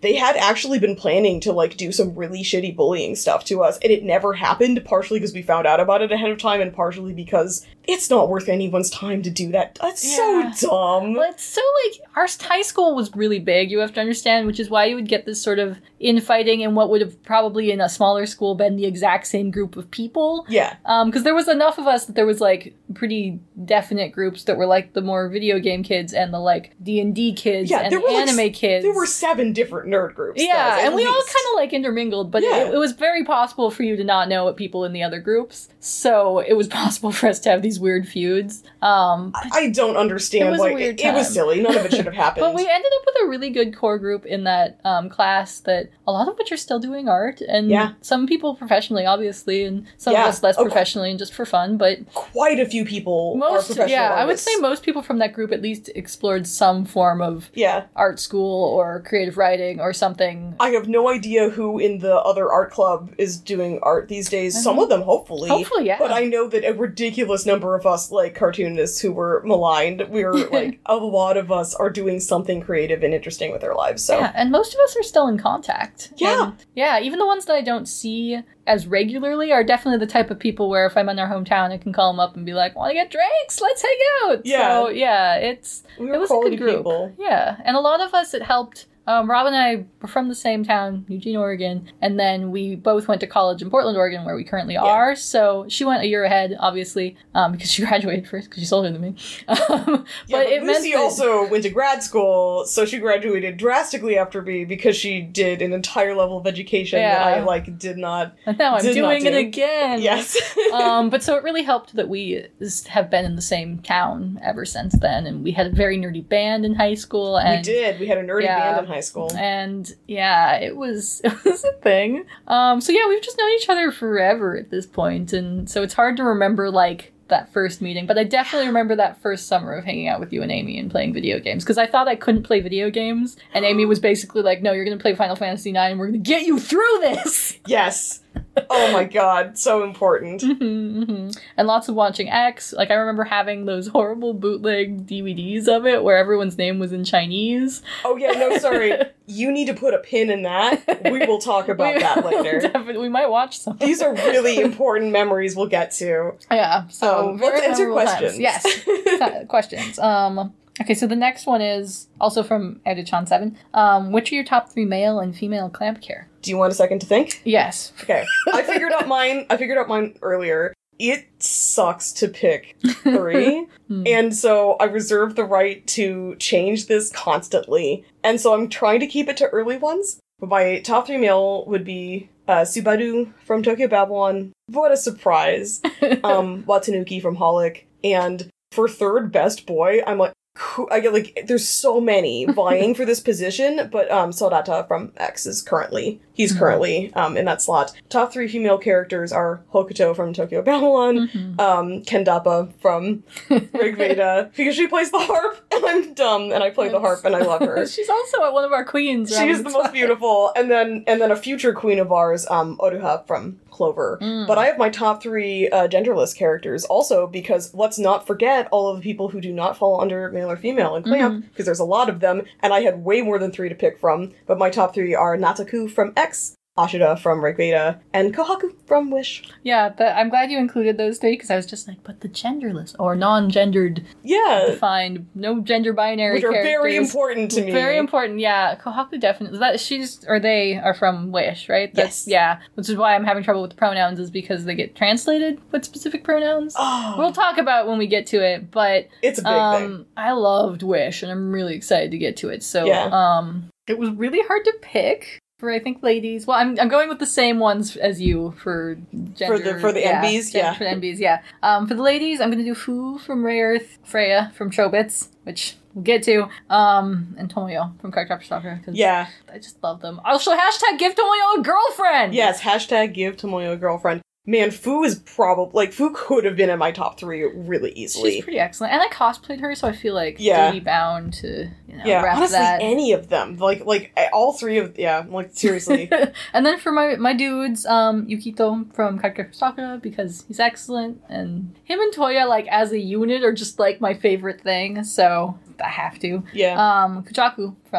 they had actually been planning to, like, do some really shitty bullying stuff to us, and it never happened, partially because we found out about it ahead of time, and partially because it's not worth anyone's time to do that. That's
Yeah.
so dumb.
Well, it's so, like, our high school was really big, you have to understand, which is why you would get this sort of infighting in what would have probably in a smaller school been the exact same group of people.
Yeah.
Um, because there was enough of us that there was, like, pretty definite groups that were, like, the more video game kids and the, like, D and D kids
Yeah,
and
there
the
were, like,
anime
s-
kids.
There were seven different nerd groups.
Yeah,
guys, at
and we all
least.
kind of, like, intermingled, but
Yeah.
it, it was very possible for you to not know what people in the other groups, so it was possible for us to have these weird feuds. Um,
I I don't understand
It was a
why
weird
it, it was
time.
silly. None of it should have happened.
But we ended up with a really good core group in that um, class that a lot of which are still doing art, and
Yeah.
some people professionally, obviously, and some
Yeah.
of us less
Oh,
professionally and just for fun, but
Quite a few people are
most,
professional
yeah, I would
artists.
say most people from that group at least explored some form of
Yeah.
art school or creative writing or something.
I have no idea who in the other art club is doing art these days. Some of them, hopefully.
Hopefully, yeah.
But I know that a ridiculous number of us, like, cartoonists who were maligned, we were, like, a lot of us are doing something creative and interesting with our lives, so.
Yeah, and most of us are still in contact.
Yeah.
And, yeah, even the ones that I don't see as regularly are definitely the type of people where if I'm in their hometown, I can call them up and be like, want to get drinks? Let's hang out.
Yeah.
So, yeah, it's
We
it
were
was a
quality
good group.
people.
Yeah, and a lot of us, it helped. Um, Rob and I were from the same town, Eugene, Oregon, and then we both went to college in Portland, Oregon, where we currently are. So she went a year ahead, obviously, um, because she graduated first, because she's older than me. Um,
Yeah,
but it meant
Lucy
that-
also went to grad school, so she graduated drastically after me because she did an entire level of education that
Yeah.
I, like, did not.
And now I'm
did not
doing it
do.
again.
Yes.
um, but so it really helped that we s- have been in the same town ever since then, and we had a very nerdy band in high school. And,
we did. We had a nerdy
yeah.
band in high school.
And yeah, it was it was a thing. Um, so yeah, we've just known each other forever at this point, and so it's hard to remember like that first meeting. But I definitely remember that first summer of hanging out with you and Amy and playing video games because I thought I couldn't play video games, and Amy was basically like, "No, you're gonna play Final Fantasy nine, and we're gonna get you through this."
Yes. Oh my god, so important.
hmm hmm And lots of watching X. Like, I remember having those horrible bootleg D V Ds of it where everyone's name was in Chinese.
Oh yeah, no, sorry. You need to put a pin in that. We will talk about
We-
that later.
Definitely, we might watch some.
These are really important memories we'll get to.
Yeah, so
Um,
very
let's answer
memorable times.
questions.
Yes, T- questions. Um, okay, so the next one is also from Edichan seven. Um, which are your top three male and female clamp care?
Do you want a second to think?
Yes.
Okay. I figured out mine. I figured out mine earlier. It sucks to pick three. And so I reserve the right to change this constantly. And so I'm trying to keep it to early ones. But my top three male would be uh, Subaru from Tokyo Babylon. What a surprise. um, Watanuki from Holic. And for third best boy, I'm like, who- I get like, there's so many vying for this position, but um, Soldata from X is currently, he's currently um, in that slot. Top three female characters are Hokuto from Tokyo Babylon,
Mhm.
um, Kendappa from Rigveda, because she plays the harp, and I'm dumb, and I play the harp, and I love her.
She's also one of our queens.
She
around
is the most
time.
beautiful, and then and then a future queen of ours, um, Oruha from Clover.
Mm.
But I have my top three uh, genderless characters also because let's not forget all of the people who do not fall under male or female in Clamp, because there's a lot of them, and I had way more than three to pick from. But my top three are Nataku from X, Ashida from Rigveda, and Kohaku from Wish.
Yeah, the, I'm glad you included those three because I was just like, but the genderless or non-gendered
Yeah,
defined, no gender binary
which are
characters.
very important to me.
Very important, yeah. Kohaku definitely. That she's or they are from Wish, right? That's,
Yes.
Yeah, which is why I'm having trouble with the pronouns, is because they get translated with specific pronouns.
Oh,
We'll talk about when we get to it, but
it's a big thing.
um, I loved Wish, and I'm really excited to get to it. So,
Yeah.
um, it was really hard to pick. For I think ladies, well, I'm I'm going with the same ones as you for gender.
For the- for the
yeah,
N Bs,
gen-
yeah.
For the N Bs, yeah. Um, for the ladies, I'm gonna do Fu from Ray Earth, Freya from Chobits, which we'll get to, um, and Tomoyo from Cardcaptor Stalker. 'Cause
Yeah.
I just love them. Also, hashtag give Tomoyo a girlfriend.
Yes, hashtag give Tomoyo a girlfriend. Man, Fu is probably, like, Fu could have been in my top three really easily.
She's pretty excellent, and I cosplayed her, so I feel like
Yeah.
duty bound to you know
Yeah,
rep
honestly,
that.
any of them. Like, like all three of, yeah, like, seriously.
And then for my my dudes, um, Yukito from Cardcaptor Sakura because he's excellent, and him and Toya like as a unit are just like my favorite thing. So I have to.
Yeah.
Um, Kujaku from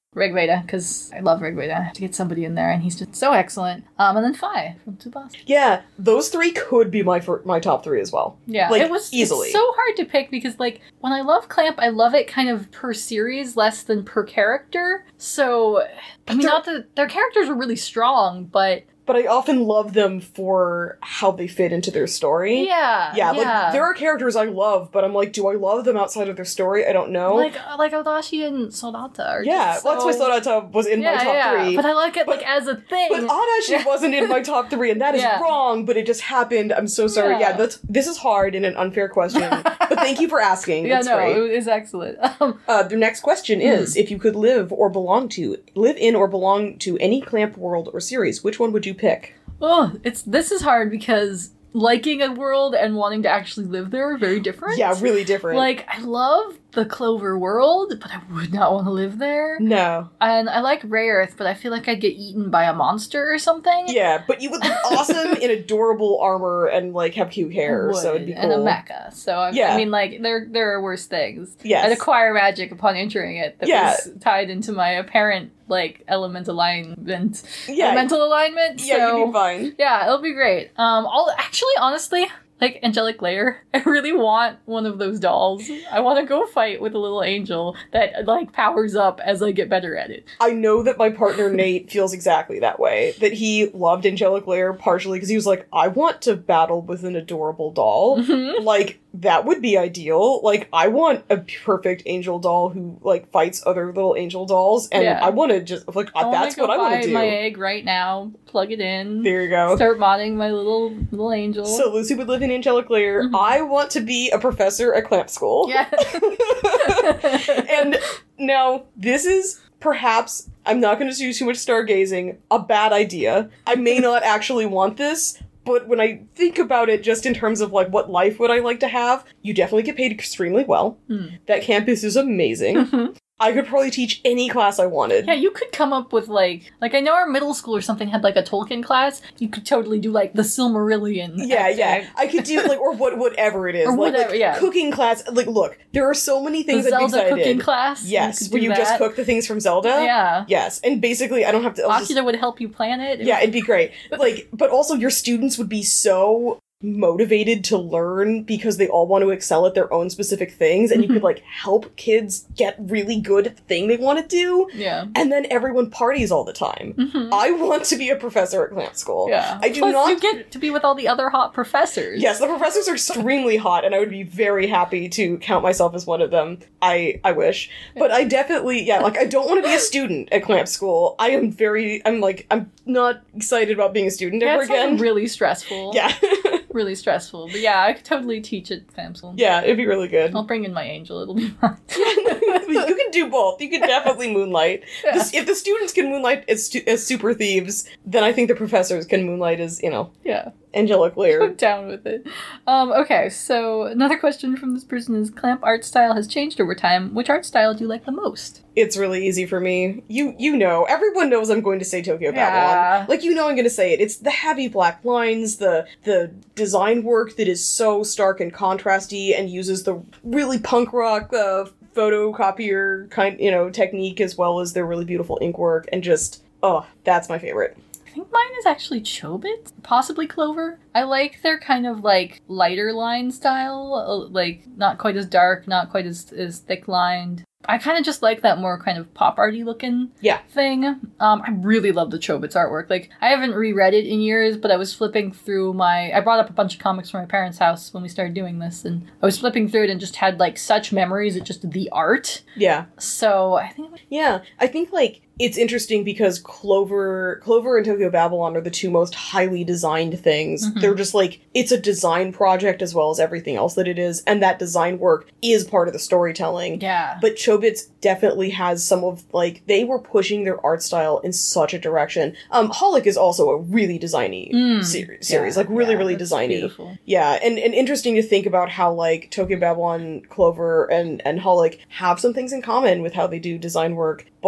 Rigveda, because I love Rigveda. I have to get somebody in there, and he's just so excellent. Um, and then Fi from Tsubasa.
Yeah, those three could be my fir- my top three as well.
Yeah,
like,
it was
easily.
It's so hard to pick because, like, when I love Clamp, I love it kind of per series less than per character. So, I mean,
They're-
not that their characters were really strong, but
But I often love them for how they fit into their story.
yeah,
Yeah,
yeah.
like, there are characters I love, but I'm like, do I love them outside of their story? I don't know.
Like, like Odashi and Sonata are
yeah,
just
well, that's why
so-
Sonata was in
yeah,
my top
yeah.
three.
But I like it,
But-
like, as a thing.
But Adachi wasn't in my top three, and that is
Yeah.
wrong, but it just happened. I'm so sorry. Yeah,
Yeah.
that's, this is hard and an unfair question, but thank you for asking.
yeah,
That's
no,
great.
it is excellent. Um,
Uh, the next question is, if you could live or belong to, live in or belong to any Clamp world or series, which one would you pick?
oh, it's this is hard because liking a world and wanting to actually live there are very different.
Yeah, really different.
Like, I love the Clover world, but I would not want to live there.
No.
And I like Rayearth, but I feel like I'd get eaten by a monster or something.
Yeah, but you would look awesome in adorable armor and, like, have cute hair,
Would,
so it'd be cool.
And a mecha. So, I,
Yeah.
I mean, like, there there are worse things.
Yes.
I'd acquire magic upon entering it that
Yeah.
was tied into my apparent, like, element alignment.
Yeah.
Elemental alignment.
Yeah,
so,
you'd be fine.
yeah, it'll be great. Um, I'll, actually, honestly, like, Angelic Lair, I really want one of those dolls. I want to go fight with a little angel that, like, powers up as I get better at it.
I know that my partner Nate feels exactly that way. That he loved Angelic Lair partially because he was like, I want to battle with an adorable doll.
Mhm.
Like, that would be ideal. Like, I want a perfect angel doll who, like, fights other little angel dolls. And
Yeah.
I want to just, like,
I wanna
that's
go
what I want
buy
to do.
my egg right now, plug it in,
There you go.
start modding my little little angel.
So Lucy would live in Angelic Lair.
Mhm.
I want to be a professor at Clamp School.
Yeah.
And now, this is perhaps, I'm not going to do too much stargazing, a bad idea. I may not actually want this, but when I think about it just in terms of, like, what life would I like to have, you definitely get paid extremely well.
Hmm.
That campus is amazing.
Mhm.
I could probably teach any class I wanted.
Yeah, you could come up with, like, like I know our middle school or something had, like, a Tolkien class. You could totally do, like, the Silmarillion.
Yeah,
epic.
yeah. I could do, like, or what, whatever it is.
Or
like,
whatever,
like,
yeah.
cooking class. Like, look, there are so many
The
things I'd be
Zelda
excited.
cooking class.
Yes,
could
where
do
you just
that.
cook the things from Zelda.
Yeah.
Yes, and basically I don't have to... I'll just-
Akira would help you plan it.
yeah, it'd be great. Like, but also your students would be so motivated to learn because they all want to excel at their own specific things, and you
Mhm.
could, like, help kids get really good at the thing they want to do,
Yeah.
and then everyone parties all the time.
Mhm.
I want to be a professor at Clamp School.
Yeah.
I do
Plus,
not...
you get to be with all the other hot professors.
Yes, the professors are extremely hot, and I would be very happy to count myself as one of them. I I wish. But I definitely, yeah, like, I don't want to be a student at Clamp School. I am very, I'm like, I'm not excited about being a student ever
That's like
again.
really stressful.
Yeah.
Really stressful. But yeah, I could totally teach at Clamp School.
Yeah, it'd be really good.
I'll bring in my angel. It'll be fun.
You can do both. You can definitely moonlight.
Yeah.
This- if the students can moonlight as, stu- as super thieves, then I think the professors can moonlight as, you know,
Yeah.
angelic
I'm
Lair.
down with it. Um, okay, so another question from this person is Clamp art style has changed over time. Which art style do you like the most?
It's really easy for me. You you know, everyone knows I'm going to say Tokyo
Yeah.
Babylon. Like, you know I'm going to say it. It's the heavy black lines, the the design work that is so stark and contrasty and uses the really punk rock uh, photocopier kind, you know, technique as well as their really beautiful ink work, and just, oh, that's my favorite.
I think mine is actually Chobit, possibly Clover. I like their kind of like lighter line style, uh, like not quite as dark, not quite as, as thick lined. I kind of just like that more kind of pop arty looking
Yeah.
thing. Um, I really love the Chobits artwork. Like, I haven't reread it in years, but I was flipping through my... I brought up a bunch of comics from my parents' house when we started doing this, and I was flipping through it and just had, like, such memories of just the art.
Yeah.
So, I think...
Yeah. I think, like, it's interesting because Clover Clover and Tokyo Babylon are the two most highly designed things.
Mhm.
They're just like, it's a design project as well as everything else that it is, and that design work is part of the storytelling.
Yeah.
But Chobits definitely has some of, like, they were pushing their art style in such a direction. Um, Holic is also a really designy
Mm.
ser- series,
Yeah,
like really,
yeah,
really
that's
designy.
beautiful.
Yeah, and, and interesting to think about how, like, Tokyo Babylon, Clover, and, and Holic have some things in common with how they do design work, but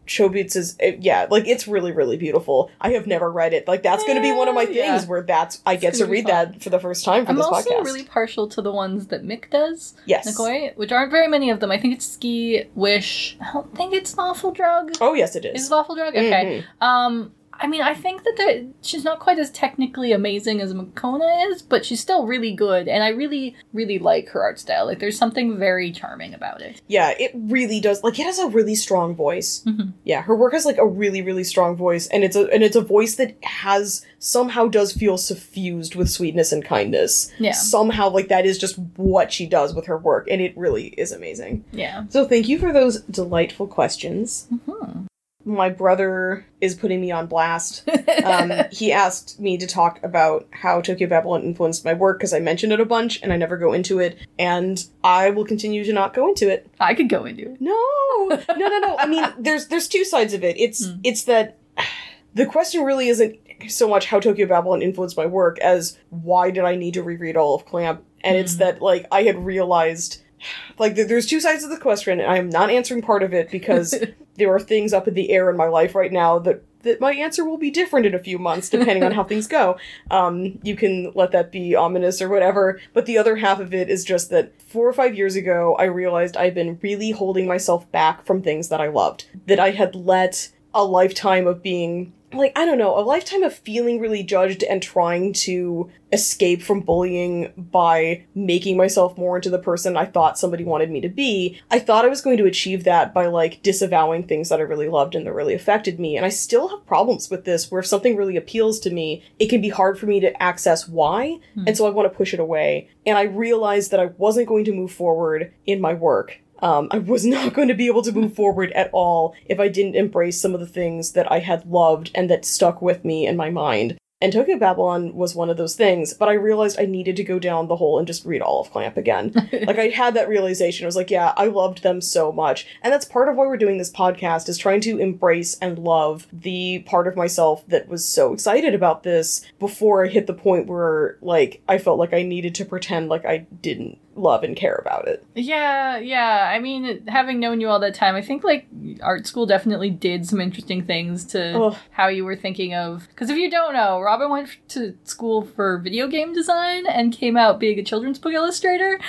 Chobits is, it, yeah, like, it's really, really beautiful. I have never read it. Like, that's going to be one of my things
yeah.
where that's, I get to read fun. that for the first time for
I'm
this
podcast. I'm also
podcast.
really partial to the ones that Mick does.
Yes.
Nikoi, which aren't very many of them. I think it's Ski, Wish. I don't think it's Lawful Drug.
Oh, yes, it is.
Is it Lawful Drug? Okay. Mm-hmm. Um... I mean, I think that the, she's not quite as technically amazing as Makona is, but she's still really good, and I really, really like her art style. Like, there's something very charming about it.
Yeah, it really does. Like, it has a really strong voice.
Mm-hmm.
Yeah, her work has, like, a really, really strong voice, and it's a and it's a voice that has, somehow does feel suffused with sweetness and kindness.
Yeah.
Somehow, like, that is just what she does with her work, and it really is amazing.
Yeah.
So thank you for those delightful questions.
Mm-hmm.
My brother is putting me on blast. Um, he asked me to talk about how Tokyo Babylon influenced my work because I mentioned it a bunch and I never go into it. And I will continue to not go into it.
I could go into it.
No, no, no, no. I mean, there's there's two sides of it. It's mm. it's that the question really isn't so much how Tokyo Babylon influenced my work as why did I need to reread all of Clamp? And mm. it's that, like, I had realized... Like, there's two sides of the question, and I am not answering part of it because there are things up in the air in my life right now that, that my answer will be different in a few months, depending on how things go. Um, you can let that be ominous or whatever, but the other half of it is just that four or five years ago, I realized I'd been really holding myself back from things that I loved. That I had let a lifetime of being... Like, I don't know, a lifetime of feeling really judged and trying to escape from bullying by making myself more into the person I thought somebody wanted me to be. I thought I was going to achieve that by, like, disavowing things that I really loved and that really affected me. And I still have problems with this, where if something really appeals to me, it can be hard for me to access why, hmm. and so I want to push it away. And I realized that I wasn't going to move forward in my work. Um, I was not going to be able to move forward at all if I didn't embrace some of the things that I had loved and that stuck with me in my mind. And Tokyo Babylon was one of those things, but I realized I needed to go down the hole and just read all of Clamp again. Like, I had that realization. I was like, yeah, I loved them so much. And that's part of why we're doing this podcast, is trying to embrace and love the part of myself that was so excited about this before I hit the point where, like, I felt like I needed to pretend like I didn't love and care about it.
Yeah, yeah. I mean, having known you all that time, I think, like, art school definitely did some interesting things to Ugh. how you were thinking of... Because if you don't know, Robin went to school for video game design and came out being a children's book illustrator.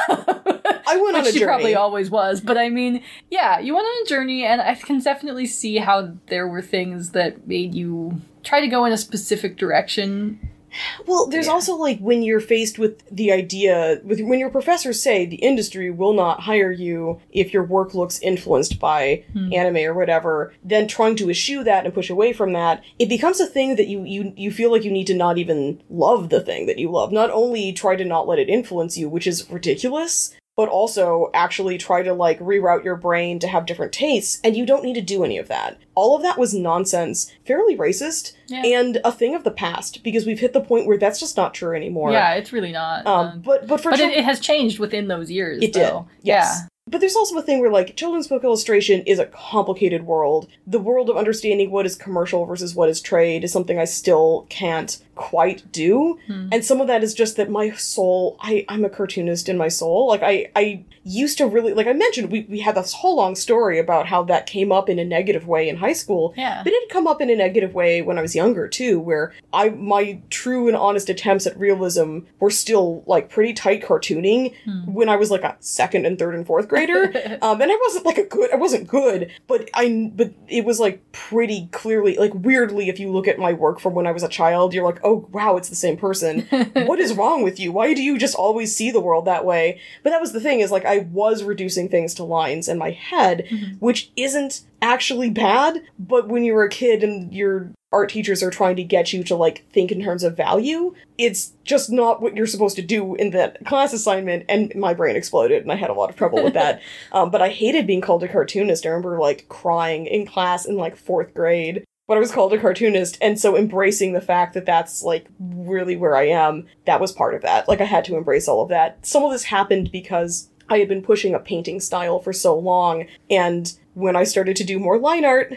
I went on a
Which she
journey.
probably always was. But I mean, yeah, you went on a journey, and I can definitely see how there were things that made you try to go in a specific direction.
Well, there's yeah. also, like, when you're faced with the idea, with when your professors say the industry will not hire you if your work looks influenced by hmm. anime or whatever, then trying to eschew that and push away from that, it becomes a thing that you, you, you feel like you need to not even love the thing that you love. Not only try to not let it influence you, which is ridiculous, but also actually try to, like, reroute your brain to have different tastes, and you don't need to do any of that. All of that was nonsense, fairly racist, yeah. and a thing of the past, because we've hit the point where that's just not true anymore.
Yeah, it's really not.
Um, uh, but but for
but
cho-
it, it has changed within those years,
It
though.
did, yes. Yeah. But there's also a thing where, like, children's book illustration is a complicated world. The world of understanding what is commercial versus what is trade is something I still can't quite do. Hmm. And some of that is just that my soul, I, I'm a cartoonist in my soul. Like, I, I used to really, like I mentioned, we, we had this whole long story about how that came up in a negative way in high school.
Yeah.
But it had come up in a negative way when I was younger, too, where I my true and honest attempts at realism were still, like, pretty tight cartooning hmm. when I was, like, a second and third and fourth grade. um, and I wasn't like a good, I wasn't good, but I, but it was like pretty clearly, like weirdly, if you look at my work from when I was a child, you're like, oh wow, it's the same person. What is wrong with you? Why do you just always see the world that way? But that was the thing, is like I was reducing things to lines in my head, mm-hmm. which isn't actually bad, but when you're a kid and your art teachers are trying to get you to, like, think in terms of value, it's just not what you're supposed to do in that class assignment, and my brain exploded, and I had a lot of trouble with that. Um, but I hated being called a cartoonist. I remember, like, crying in class in, like, fourth grade when I was called a cartoonist, and so embracing the fact that that's, like, really where I am, that was part of that. Like, I had to embrace all of that. Some of this happened because I had been pushing a painting style for so long, and when I started to do more line art,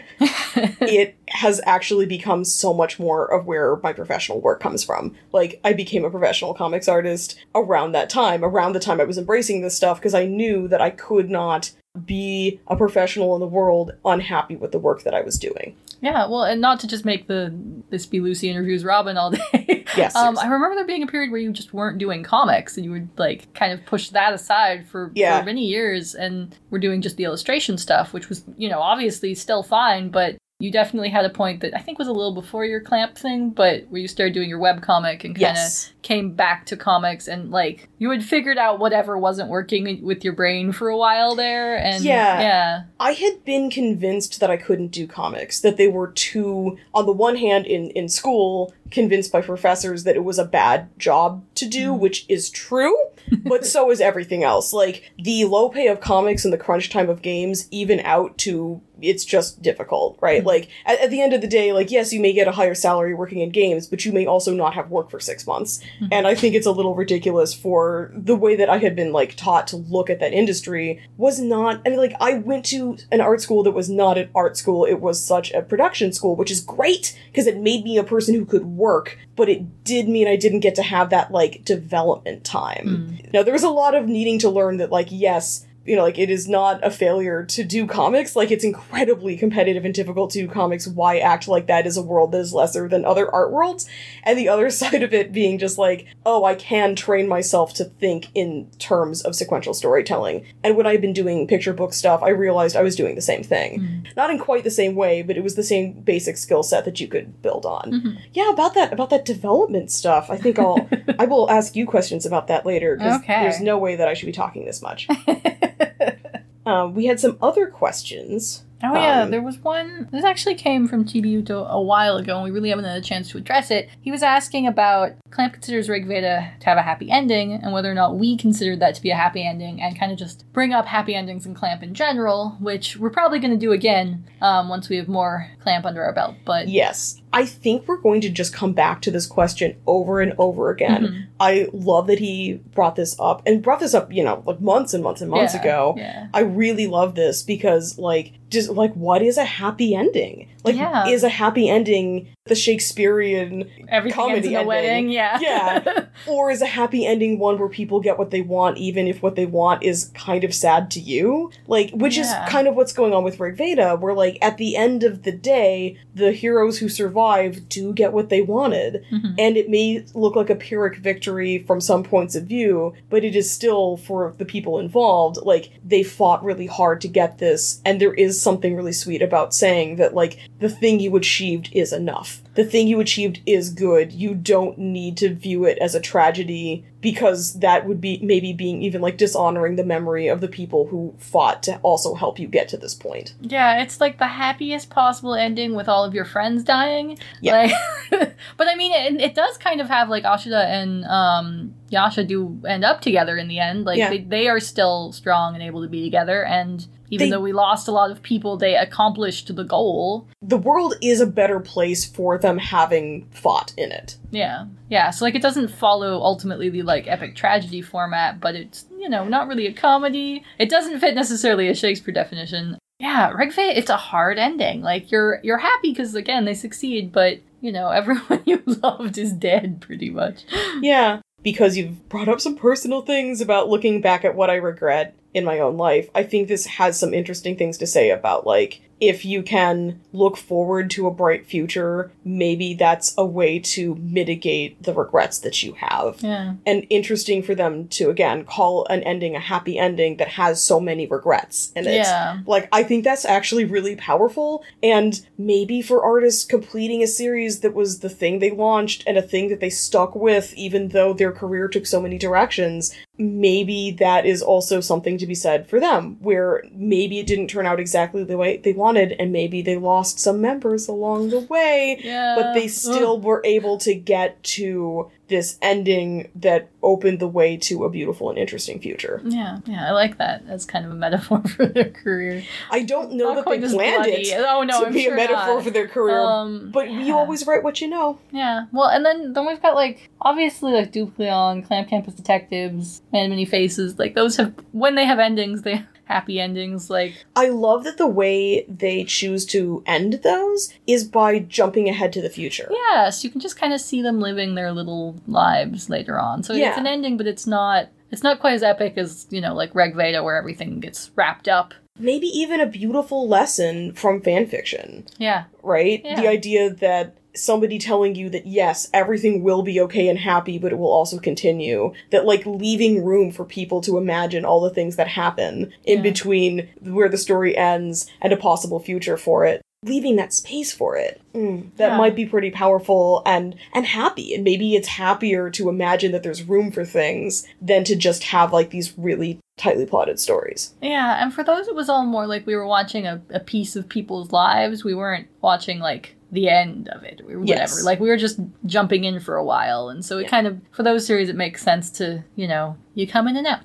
it has actually become so much more of where my professional work comes from. Like, I became a professional comics artist around that time, around the time I was embracing this stuff, because I knew that I could not be a professional in the world unhappy with the work that I was doing.
Yeah, well, and not to just make the this be Lucy interviews Robin all day.
Yes.
um, I remember there being a period where you just weren't doing comics and you would like kind of push that aside for,
yeah.
for many years and were doing just the illustration stuff, which was, you know, obviously still fine, but you definitely had a point that I think was a little before your Clamp thing, but where you started doing your webcomic and kind of
yes.
came back to comics and, like, you had figured out whatever wasn't working with your brain for a while there. And
yeah.
yeah.
I had been convinced that I couldn't do comics, that they were too, on the one hand, in, in school, convinced by professors that it was a bad job to do, mm. which is true, but so is everything else. Like, the low pay of comics and the crunch time of games even out to it's just difficult, right? Mm-hmm. Like, at, at the end of the day, like, yes, you may get a higher salary working in games, but you may also not have work for six months. Mm-hmm. And I think it's a little ridiculous for the way that I had been, like, taught to look at that industry was not, I mean, like, I went to an art school that was not an art school. It was such a production school, which is great, because it made me a person who could work, but it did mean I didn't get to have that, like, development time. Mm-hmm. Now, there was a lot of needing to learn that, like, yes, you know, like, it is not a failure to do comics. Like, it's incredibly competitive and difficult to do comics. Why act like that is a world that is lesser than other art worlds? And the other side of it being just like, oh, I can train myself to think in terms of sequential storytelling. And when I've been doing picture book stuff, I realized I was doing the same thing. Mm-hmm. Not in quite the same way, but it was the same basic skill set that you could build on. Mm-hmm. Yeah, about that, about that development stuff, I think I'll, I will ask you questions about that later, because
okay.
there's no way that I should be talking this much. Um, we had some other questions.
Oh yeah,
um,
there was one. This actually came from Chibiuto a while ago, and we really haven't had a chance to address it. He was asking about Clamp considers Rigveda to have a happy ending, and whether or not we considered that to be a happy ending, and kind of just bring up happy endings in Clamp in general, which we're probably going to do again um, once we have more Clamp under our belt. But
yes. I think we're going to just come back to this question over and over again. Mm-hmm. I love that he brought this up, and brought this up, you know, like months and months and months
yeah,
ago.
Yeah.
I really love this because, like, just, like, what is a happy ending? Like,
yeah.
is a happy ending the Shakespearean
Everything
comedy
ends in a
ending?
wedding, yeah.
Yeah. Or is a happy ending one where people get what they want, even if what they want is kind of sad to you? Like, which
yeah.
is kind of what's going on with Rigveda, where, like, at the end of the day, the heroes who survive do get what they wanted. Mm-hmm. And it may look like a Pyrrhic victory from some points of view, but it is still, for the people involved, like, they fought really hard to get this, and there is something really sweet about saying that, like, the thing you achieved is enough. The thing you achieved is good. You don't need to view it as a tragedy, because that would be maybe being even, like, dishonoring the memory of the people who fought to also help you get to this point.
Yeah, it's like the happiest possible ending with all of your friends dying.
Yeah.
Like, but I mean, it, it does kind of have, like, Ashida and um, Yasha do end up together in the end. Like, yeah. they, they are still strong and able to be together, and even
they,
though we lost a lot of people, they accomplished the goal.
The world is a better place for them having fought in it.
Yeah. Yeah, so, like, it doesn't follow ultimately the, like, epic tragedy format, but it's, you know, not really a comedy. It doesn't fit necessarily a Shakespeare definition. Yeah, Rigveda, it's a hard ending. Like, you're you're happy because, again, they succeed, but, you know, everyone you loved is dead, pretty much.
Yeah, because you've brought up some personal things about looking back at what I regret in my own life. I think this has some interesting things to say about, like, if you can look forward to a bright future, maybe that's a way to mitigate the regrets that you have.
Yeah.
And interesting for them to, again, call an ending a happy ending that has so many regrets in it.
Yeah.
Like, I think that's actually really powerful, and maybe for artists completing a series that was the thing they launched and a thing that they stuck with, even though their career took so many directions, maybe that is also something to be said for them, where maybe it didn't turn out exactly the way they wanted, and maybe they lost some members along the way,
yeah.
but they still Ugh. were able to get to this ending that opened the way to a beautiful and interesting future.
Yeah, yeah, I like that as kind of a metaphor for their career.
I don't know
Not
that they planned
bloody.
it
oh, no,
to
I'm
be
sure
a metaphor
not.
for their career,
um,
but
yeah.
you always write what you know.
Yeah, well, and then, then we've got, like, obviously, like, Dupleon, Clamp Campus Detectives, Man of Many Faces, like, those have, when they have endings, they happy endings, like...
I love that the way they choose to end those is by jumping ahead to the future.
Yeah, so you can just kind of see them living their little lives later on. So
yeah.
it's an ending, but it's not... It's not quite as epic as, you know, like Rigveda, where everything gets wrapped up
maybe even a beautiful lesson from fanfiction.
Yeah.
Right?
Yeah.
The idea that somebody telling you that, yes, everything will be okay and happy, but it will also continue. That, like, leaving room for people to imagine all the things that happen in
Yeah.
between where the story ends and a possible future for it. Leaving that space for it. Mm, that
Yeah.
might be pretty powerful and, and happy. And maybe it's happier to imagine that there's room for things than to just have, like, these really tightly plotted stories.
Yeah, and for those, it was all more like we were watching a, a piece of people's lives. We weren't watching, like, the end of it or whatever.
Yes.
Like, we were just jumping in for a while. And so it
Yeah.
kind of, for those series, it makes sense to, you know, you come in and out.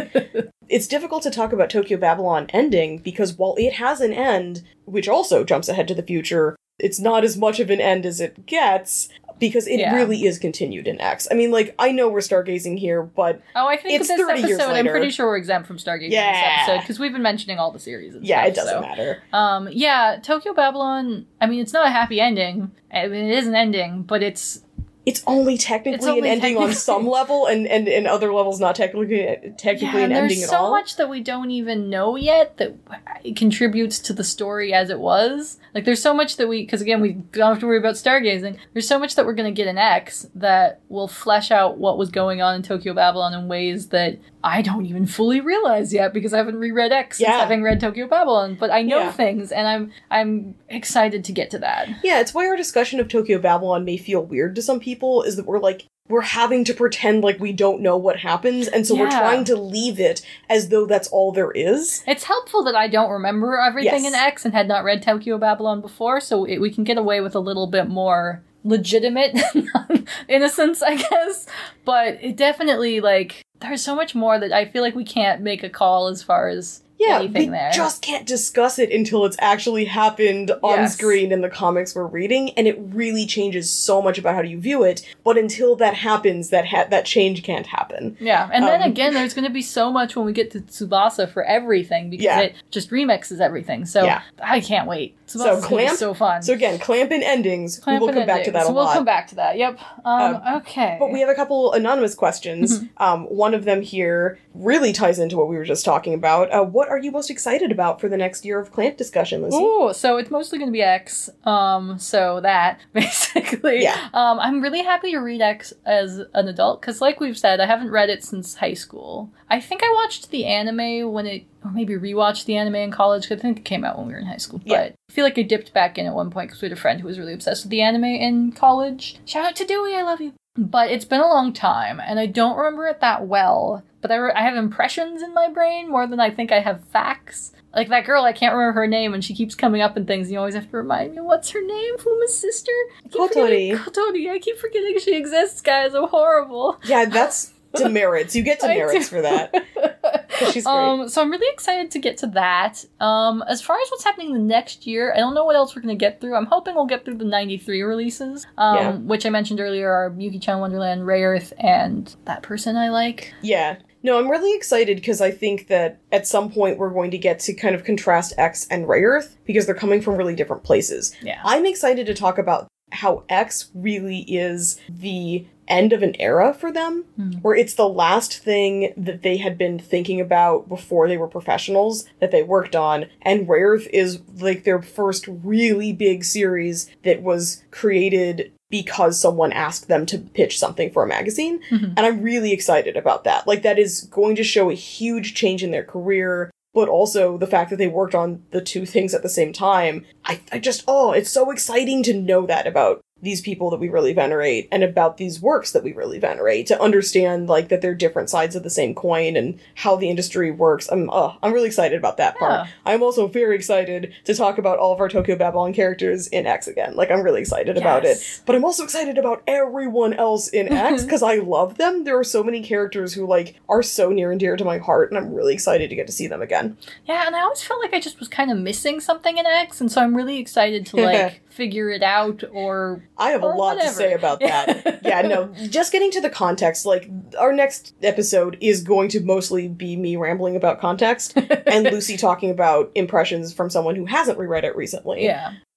It's difficult to talk about Tokyo Babylon ending because while it has an end, which also jumps ahead to the future, it's not as much of an end as it gets because it
Yeah.
really is continued in X. I mean, like, I know we're stargazing here, but
Oh, I think
It's
this
thirty years
episode, I'm
later.
pretty sure we're exempt from Stargate in
Yeah.
this episode, because we've been mentioning all the series and
yeah,
stuff.
it doesn't
so.
matter.
Um, yeah, Tokyo Babylon, I mean, it's not a happy ending. I mean, it is an ending, but it's...
It's only technically
It's only
an ending on
technically-
some level, and, and in other levels not technically technically
yeah,
an
and
ending
there's
at
so
all.
much that we don't even know yet that it contributes to the story as it was. Like, there's so much that we... Because, again, we don't have to worry about stargazing. There's so much that we're going to get in X that will flesh out what was going on in Tokyo Babylon in ways that I don't even fully realize yet because I haven't reread X since
Yeah.
having read Tokyo Babylon. But I know
Yeah.
things, and I'm I'm excited to get to that.
Yeah, it's why our discussion of Tokyo Babylon may feel weird to some people, is that we're like, we're having to pretend like we don't know what happens, and so we're
Yeah.
trying to leave it as though that's all there is.
It's helpful that I don't remember everything
Yes.
in X and had not read Tokyo Babylon before, so it, we can get away with a little bit more legitimate innocence, I guess. But it definitely, like, there's so much more that I feel like we can't make a call as far as
Yeah,
anything
we
there.
just can't discuss it until it's actually happened on
Yes.
screen in the comics we're reading, and it really changes so much about how you view it. But until that happens, that ha- that change can't happen.
Yeah, and then
Um,
again, there's going to be so much when we get to Tsubasa for everything because
Yeah.
it just remixes everything. So
Yeah.
I can't wait.
So
Tsubasa's gonna be
Clamp-
so fun.
So again, clamp and endings.
Clamp
we will
and
come back to
endings.
that a
We'll
lot.
come back to that. Yep. Um, okay.
But we have a couple anonymous questions. Um, one of them here really ties into what we were just talking about. Uh, what are you most excited about for the next year of Clamp discussion, Lizzie?
Ooh, so it's mostly going to be X. Um, so that basically.
Yeah.
Um, I'm really happy to read X as an adult because, like we've said, I haven't read it since high school. I think I watched the anime when it, or maybe rewatched the anime in college. 'Cause I think it came out when we were in high school.
Yeah.
But I feel like I dipped back in at one point because we had a friend who was really obsessed with the anime in college. Shout out to Dewey, I love you. But it's been a long time, and I don't remember it that well. But I, re- I have impressions in my brain more than I think I have facts. Like that girl, I can't remember her name, and she keeps coming up in things. And you always have to remind me, what's her name? Fuma's sister? I keep
Kotori.
forgetting- Kotori. I keep forgetting she exists, guys. I'm horrible.
Yeah, that's demerits. You get
I
demerits
do.
for that. She's great.
Um, so I'm really excited to get to that. Um, as far as what's happening the next year, I don't know what else we're going to get through. I'm hoping we'll get through the ninety-three releases, um,
Yeah.
which I mentioned earlier are Yuki-chan Wonderland, Ray Earth, and that person I like.
Yeah. No, I'm really excited because I think that at some point we're going to get to kind of contrast X and Ray Earth because they're coming from really different places.
Yeah.
I'm excited to talk about how X really is the end of an era for them,
Hmm.
where it's the last thing that they had been thinking about before they were professionals that they worked on, and Ray Earth is like their first really big series that was created because someone asked them to pitch something for a magazine.
Mhm.
And I'm really excited about that. Like, that is going to show a huge change in their career, but also the fact that they worked on the two things at the same time. I, I just, oh, it's so exciting to know that about these people that we really venerate and about these works that we really venerate, to understand, like, that they're different sides of the same coin and how the industry works. I'm, oh, I'm really excited about that part.
Yeah.
I'm also very excited to talk about all of our Tokyo Babylon characters in X again. Like, I'm really excited about it.
Yes.
But I'm also excited about everyone else in X because I love them. There are so many characters who, like, are so near and dear to my heart, and I'm really excited to get to see them again.
Yeah, and I always felt like I just was kind of missing something in X, and so I'm really excited to, like, figure it out or...
I have a
Or
lot
whatever.
to say about that. Yeah, no, just getting to the context, like, our next episode is going to mostly be me rambling about context and Lucy talking about impressions from someone who hasn't reread it recently.
Yeah.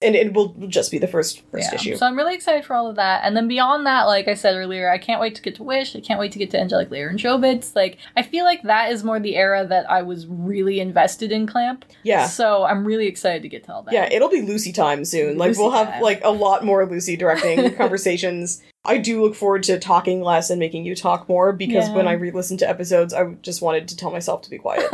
And it will just be the first first
yeah.
issue.
So I'm really excited for all of that. And then beyond that, like I said earlier, I can't wait to get to Wish. I can't wait to get to Angelic Layer and Showbits. Like, I feel like that is more the era that I was really invested in Clamp.
Yeah.
So I'm really excited to get to all that.
Yeah, it'll be Lucy time soon. Like,
Lucy
we'll have,
time.
like, a lot more Lucy directing conversations. I do look forward to talking less and making you talk more, because
Yeah.
when I re-listen to episodes, I just wanted to tell myself to be quiet.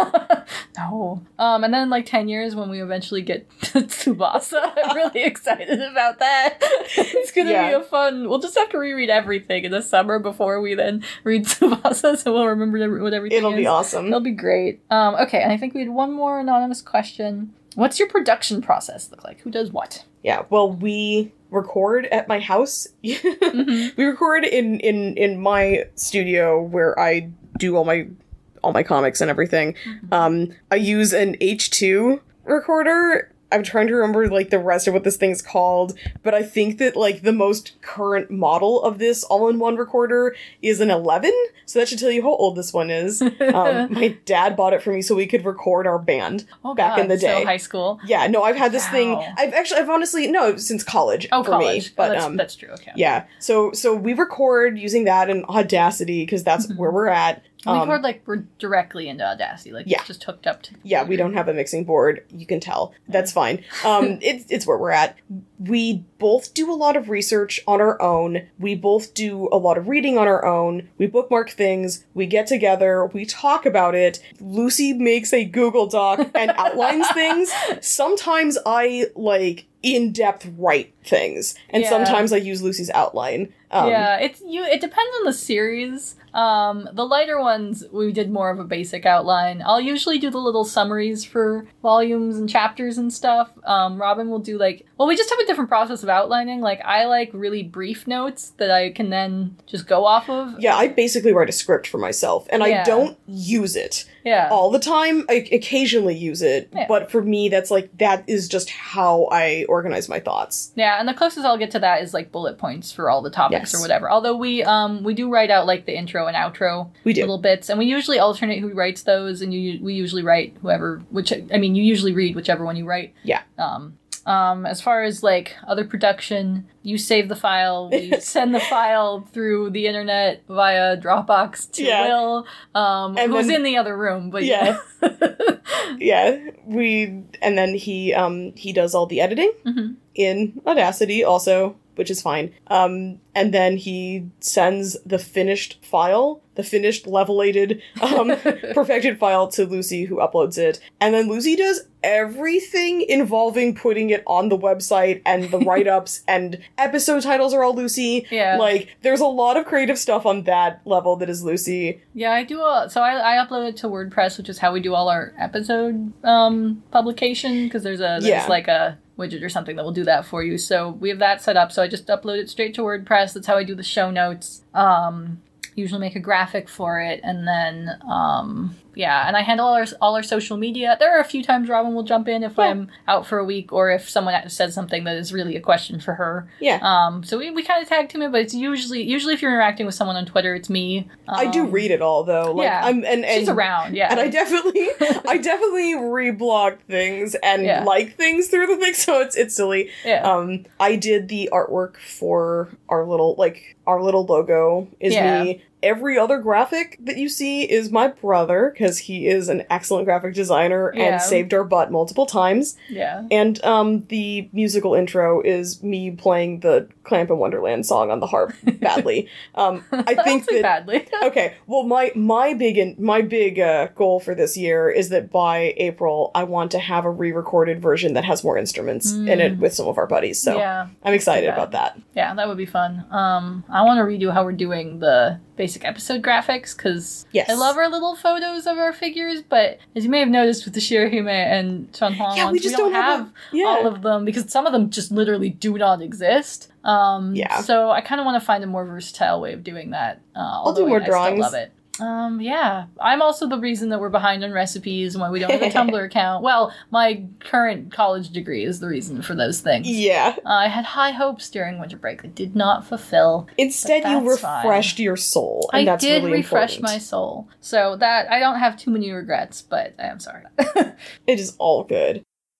No. Um, and then like ten years when we eventually get to Tsubasa, I'm really excited about that. It's gonna
Yeah.
be a fun. We'll just have to reread everything in the summer before we then read Tsubasa, so we'll remember what everything
It'll
is.
be awesome.
It'll be great. Um, okay, and I think we had one more anonymous question. What's your production process look like? Who does what?
Yeah, well, we record at my house.
Mhm.
We record in, in, in my studio where I do all my all my comics and everything.
Mhm.
Um, I use an H two recorder. I'm trying to remember, like, the rest of what this thing's called, but I think that, like, the most current model of this all-in-one recorder is an eleven, so that should tell you how old this one is. Um, my dad bought it for me so we could record our band
Oh,
back
God,
in the day.
So high school.
Yeah, no, I've had this thing,
Wow.
I've actually, I've honestly, no, since college
Oh,
for
college.
me,
Oh,
but,
that's,
um,
that's true. Okay.
yeah, so, so we record using that in Audacity, because that's
Mhm.
where we're at.
We
Um,
record like we're directly into Audacity, like
Yeah.
it's just hooked up to.
Yeah, we don't have a mixing board. You can tell. That's fine. Um, it's it's where we're at. We both do a lot of research on our own. We both do a lot of reading on our own. We bookmark things. We get together. We talk about it. Lucy makes a Google Doc and outlines things. Sometimes I, like, in-depth write things. And
Yeah.
sometimes I use Lucy's outline. Um,
yeah, it's you. It depends on the series. Um, the lighter ones, we did more of a basic outline. I'll usually do the little summaries for volumes and chapters and stuff. Um, Robin will do like, well, we just have a different process of outlining. Like, I like really brief notes that I can then just go off of.
Yeah, I basically write a script for myself, and
Yeah.
I don't use it.
Yeah.
all the time. I occasionally use it,
Yeah.
but for me, that's like, that is just how I organize my thoughts.
Yeah, and the closest I'll get to that is like bullet points for all the topics
Yes.
or whatever. Although we um we do write out like the intro and outro
We do.
little bits, and we usually alternate who writes those, and you we usually write whoever which I mean you usually read whichever one you write.
Yeah.
Um um as far as like other production, you save the file, we send the file through the internet via Dropbox to
Yeah.
Will, um
And
who's
then-
in the other room, but
Yeah.
yeah.
Yeah, we, and then he, um, he does all the editing
Mhm.
in Audacity also, which is fine. Um, and then he sends the finished file, the finished levelated, um, perfected file to Lucy, who uploads it. And then Lucy does everything involving putting it on the website, and the write-ups and episode titles are all Lucy.
Yeah.
Like, there's a lot of creative stuff on that level that is Lucy.
Yeah, I do. A, so I, I upload it to WordPress, which is how we do all our episode um, publication. Because there's a there's
Yeah.
like a widget or something that will do that for you. So we have that set up. So I just upload it straight to WordPress. That's how I do the show notes. Um, usually make a graphic for it, and then um, yeah, and I handle all our all our social media. There are a few times Robin will jump in if
Yeah.
I'm out for a week, or if someone says something that is really a question for her.
Yeah.
Um, so we, we kind of tag team it, but it's usually usually if you're interacting with someone on Twitter, it's me.
I do
Um,
read it all, though. Like,
yeah.
I'm, and, and
She's around, yeah.
And I definitely, I definitely reblock things and
Yeah.
like things through the thing, so it's it's silly.
yeah.
Um, I did the artwork for our little, like, our little logo is
Yeah.
me. Every other graphic that you see is my brother, because he is an excellent graphic designer
Yeah.
and saved our butt multiple times.
yeah.
And um, the musical intro is me playing the Clamp and Wonderland song on the harp badly. Um, I think
say
that
badly.
okay, well, my my big in, my big uh, goal for this year is that by April I want to have a re-recorded version that has more instruments in it with some of our buddies. So
yeah,
I'm excited
bad.
about that.
yeah, that would be fun. Um, I want to redo how we're doing the basic episode graphics, because
Yes.
I love our little photos of our figures, but as you may have noticed with the Shirahime and Chanhuang
Yeah, we
ones,
just
don't,
don't have
have
a- yeah.
all of them, because some of them just literally do not exist. Um,
Yeah.
So I kind of want to find a more versatile way of doing that. Uh, I'll
do more
I
drawings.
Still love it. Um, yeah. I'm also the reason that we're behind on recipes and why we don't have a Tumblr account. Well, my current college degree is the reason for those things.
Yeah.
Uh, I had high hopes during winter break that did not fulfill.
Instead,
But
you
that's fine.
refreshed your soul, and
I
that's
did
really
refresh
important.
my soul. So that I don't have too many regrets, but I am sorry.
It is all good.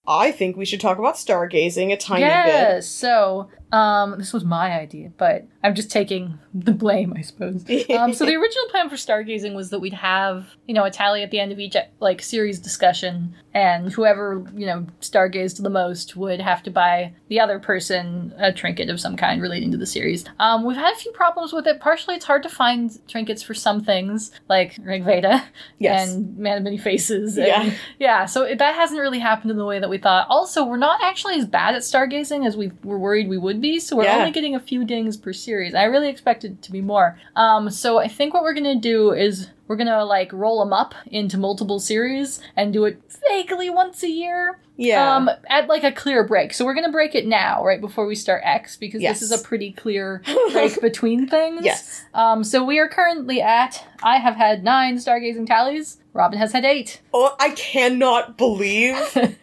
I think we should talk about stargazing a tiny
yes.
bit.
So, um, this was my idea, but I'm just taking the blame, I suppose. Um, so the original plan for stargazing was that we'd have, you know, a tally at the end of each, like, series discussion, and whoever, you know, stargazed the most would have to buy the other person a trinket of some kind relating to the series. Um, we've had a few problems with it. Partially, it's hard to find trinkets for some things, like Rig Veda
Yes.
and Man of Many Faces. And,
Yeah.
yeah, so it, that hasn't really happened in the way that we thought. Also, we're not actually as bad at stargazing as we were worried we would be, so we're
Yeah.
only getting a few dings per series. I really expected to be more. Um, so I think what we're gonna do is we're gonna, like, roll them up into multiple series and do it vaguely once a year.
Yeah.
Um, at, like, a clear break. So we're gonna break it now, right before we start X, because
Yes.
this is a pretty clear break between things.
Yes.
Um, so we are currently at, I have had nine stargazing tallies. Robin has had eight.
Oh, I cannot believe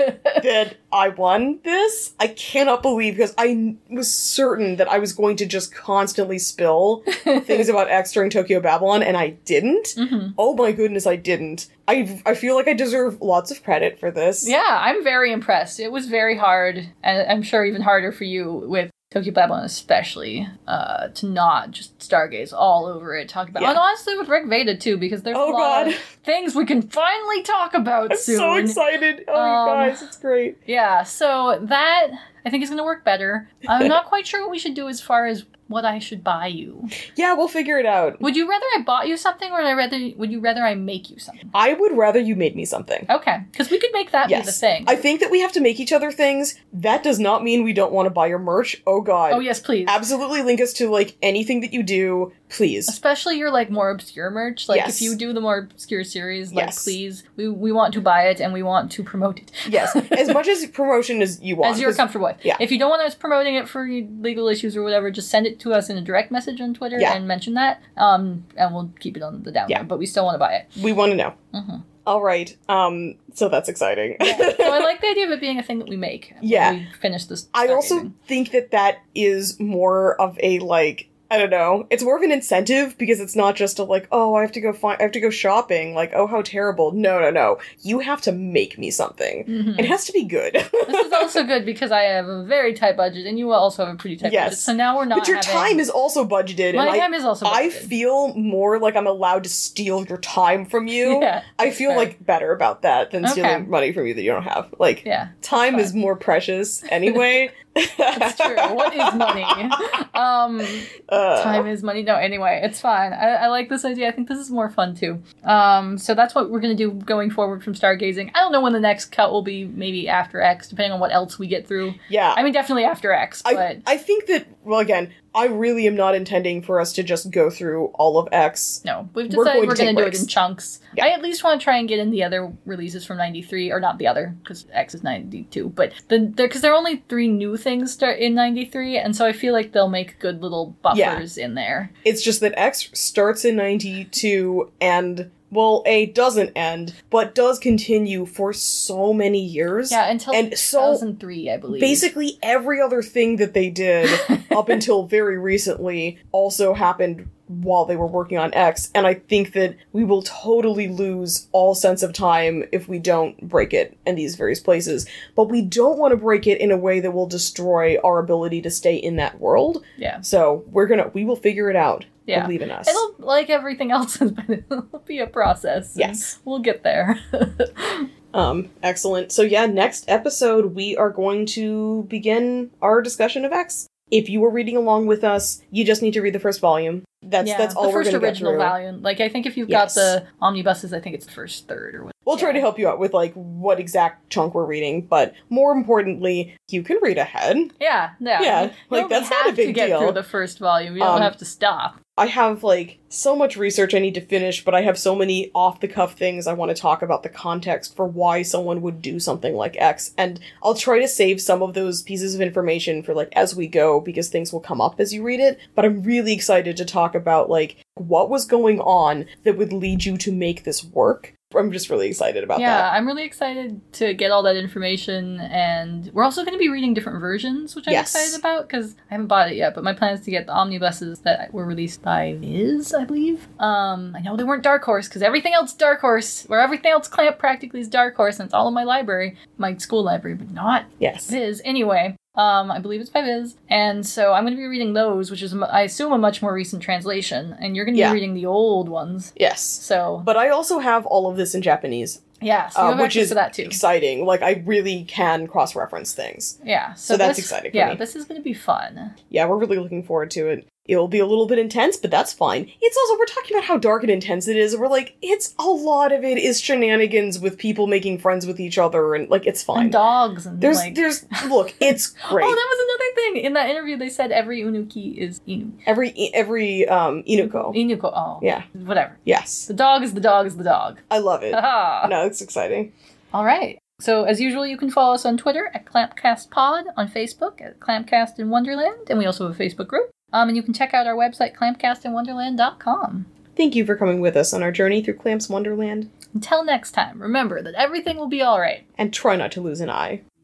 that I won this. I cannot believe, because I was certain that I was going to just constantly spill things about X during Tokyo Babylon, and I didn't.
Mhm.
Oh my goodness, I didn't. I, I feel like I deserve lots of credit for this.
Yeah, I'm very impressed. It was very hard, and I'm sure even harder for you with Tokyo Babylon especially, uh, to not just stargaze all over it, talk about
Yeah.
and honestly with Rig Veda too, because there's
Oh,
a lot
God.
of things we can finally talk about
I'm
soon.
so excited. Oh,
Um,
you guys, it's great.
Yeah, so that I think is going to work better. I'm not quite sure what we should do as far as what I should buy you.
Yeah, we'll figure it out.
Would you rather I bought you something, or would I rather would you rather I make you something?
I would rather you made me something.
Okay, because we could make that
Yes.
be the thing.
I think that we have to make each other things. That does not mean we don't want to buy your merch. Oh, God.
oh yes, please.
Absolutely link us to, like, anything that you do, please.
Especially your, like, more obscure merch. Like,
Yes.
if you do the more obscure series, like,
Yes.
please, we we want to buy it and we want to promote it.
Yes, as much as promotion as you want.
As you're
'cause-
comfortable with.
yeah.
If you don't want us promoting it for legal issues or whatever, just send it to us in a direct message on Twitter
Yeah.
and mention that, um, and we'll keep it on the down
Yeah.
low, but we still want to buy it.
We want to know.
Mhm.
All right. Um. So that's exciting.
So I like the idea of it being a thing that we make. when
Yeah.
we finish this.
I also
stargazing.
think that that is more of a, like, I don't know. It's more of an incentive, because it's not just a, like, oh, I have to go find, I have to go shopping. Like, oh, how terrible. No, no, no. You have to make me something.
Mhm.
It has to be good.
This is also good because I have a very tight budget and you also have a pretty tight
Yes.
budget. So now we're not
But your
having-
time is also budgeted.
My
and
time
I,
is also
I
budgeted.
feel more like I'm allowed to steal your time from you.
Yeah,
I
that's
feel
fair.
like better about that than
Okay.
stealing money from you that you don't have. Like,
Yeah.
time
fine.
is more precious anyway.
That's true. What is money? Um,
Uh,
time is money. No, anyway, it's fine. I, I like this idea. I think this is more fun too. Um, so that's what we're gonna do going forward from stargazing. I don't know when the next cut will be. Maybe after X, depending on what else we get through.
Yeah.
I mean, definitely after X. But
I, I think that, well, again, I really am not intending for us to just go through all of X.
no, we've
We're
decided
going
we're,
to
gonna
take
do
breaks.
it in chunks.
Yeah.
I at least want to try and get in the other releases from ninety-three, or not the other, because X is ninety-two. But the because there are only three new things start in ninety-three, and so I feel like they'll make good little buffers in there.
It's just that X starts in ninety-two and, well, A, doesn't end, but does continue for so many years.
Yeah, until
And so,
two thousand three, I believe.
basically every other thing that they did up until very recently also happened while they were working on X, and I think that we will totally lose all sense of time if we don't break it in these various places. But we don't want to break it in a way that will destroy our ability to stay in that world.
Yeah.
So we're gonna, we will figure it out.
Yeah.
Believe in us.
It'll, like everything else has been, it'll be a process. and
Yes.
We'll get there.
Um, excellent. So yeah, next episode we are going to begin our discussion of X. If you were reading along with us, you just need to read the first volume. That's
yeah,
that's all
the
we're
first
going to get
original
through.
volume. Like, I think if you've
Yes.
got the omnibuses, I think it's the first third or whatever.
We'll try
Yeah.
to help you out with, like, what exact chunk we're reading, but more importantly, you can read ahead.
Yeah, yeah.
Yeah,
You
like,
don't
that's not a
have to
big
get
deal.
through the first volume. You don't
Um,
have to stop.
I have, like, so much research I need to finish, but I have so many off-the-cuff things I want to talk about the context for why someone would do something like X, and I'll try to save some of those pieces of information for, like, as we go, because things will come up as you read it, but I'm really excited to talk about, like, what was going on that would lead you to make this work, I'm just really excited about
yeah,
that.
I'm really excited to get all that information, and we're also going to be reading different versions, which I'm
Yes.
excited about, because I haven't bought it yet, but my plan is to get the omnibuses that were released by Viz, I believe. Um, I know they weren't Dark Horse, because everything else is Dark Horse, where everything else Clamp practically is Dark Horse, and it's all in my library, my school library, but not
Yes.
Viz. Anyway, um, I believe it's by Viz, and so I'm going to be reading those, which is, I assume, a much more recent translation, and you're going to
Yeah.
be reading the old ones.
Yes.
So,
But I also have all of this in Japanese,
yeah, so you
uh,
have
which
access
is
to that too.
exciting. Like, I really can cross-reference things.
Yeah, so,
So that's
this-
exciting for
yeah,
me.
this is going to be fun.
Yeah, we're really looking forward to it. It'll be a little bit intense, but that's fine. It's also, we're talking about how dark and intense it is. We're like, it's a lot of it is shenanigans with people making friends with each other, and like, it's fine.
And dogs and
There's,
like...
there's, look, it's great.
Oh, that was another thing. In that interview, they said every Unuki is Inu.
every, every, um, Inuko.
Inuko, oh.
Yeah.
Whatever.
Yes.
The dog is the dog is the dog.
I love it.
Haha.
No, it's exciting.
All right. So, as usual, you can follow us on Twitter at ClampcastPod, on Facebook at Clampcast in Wonderland, and we also have a Facebook group. Um, and you can check out our website, clampcast in wonderland dot com.
Thank you for coming with us on our journey through Clamp's Wonderland.
Until next time, remember that everything will be all right.
And try not to lose an eye.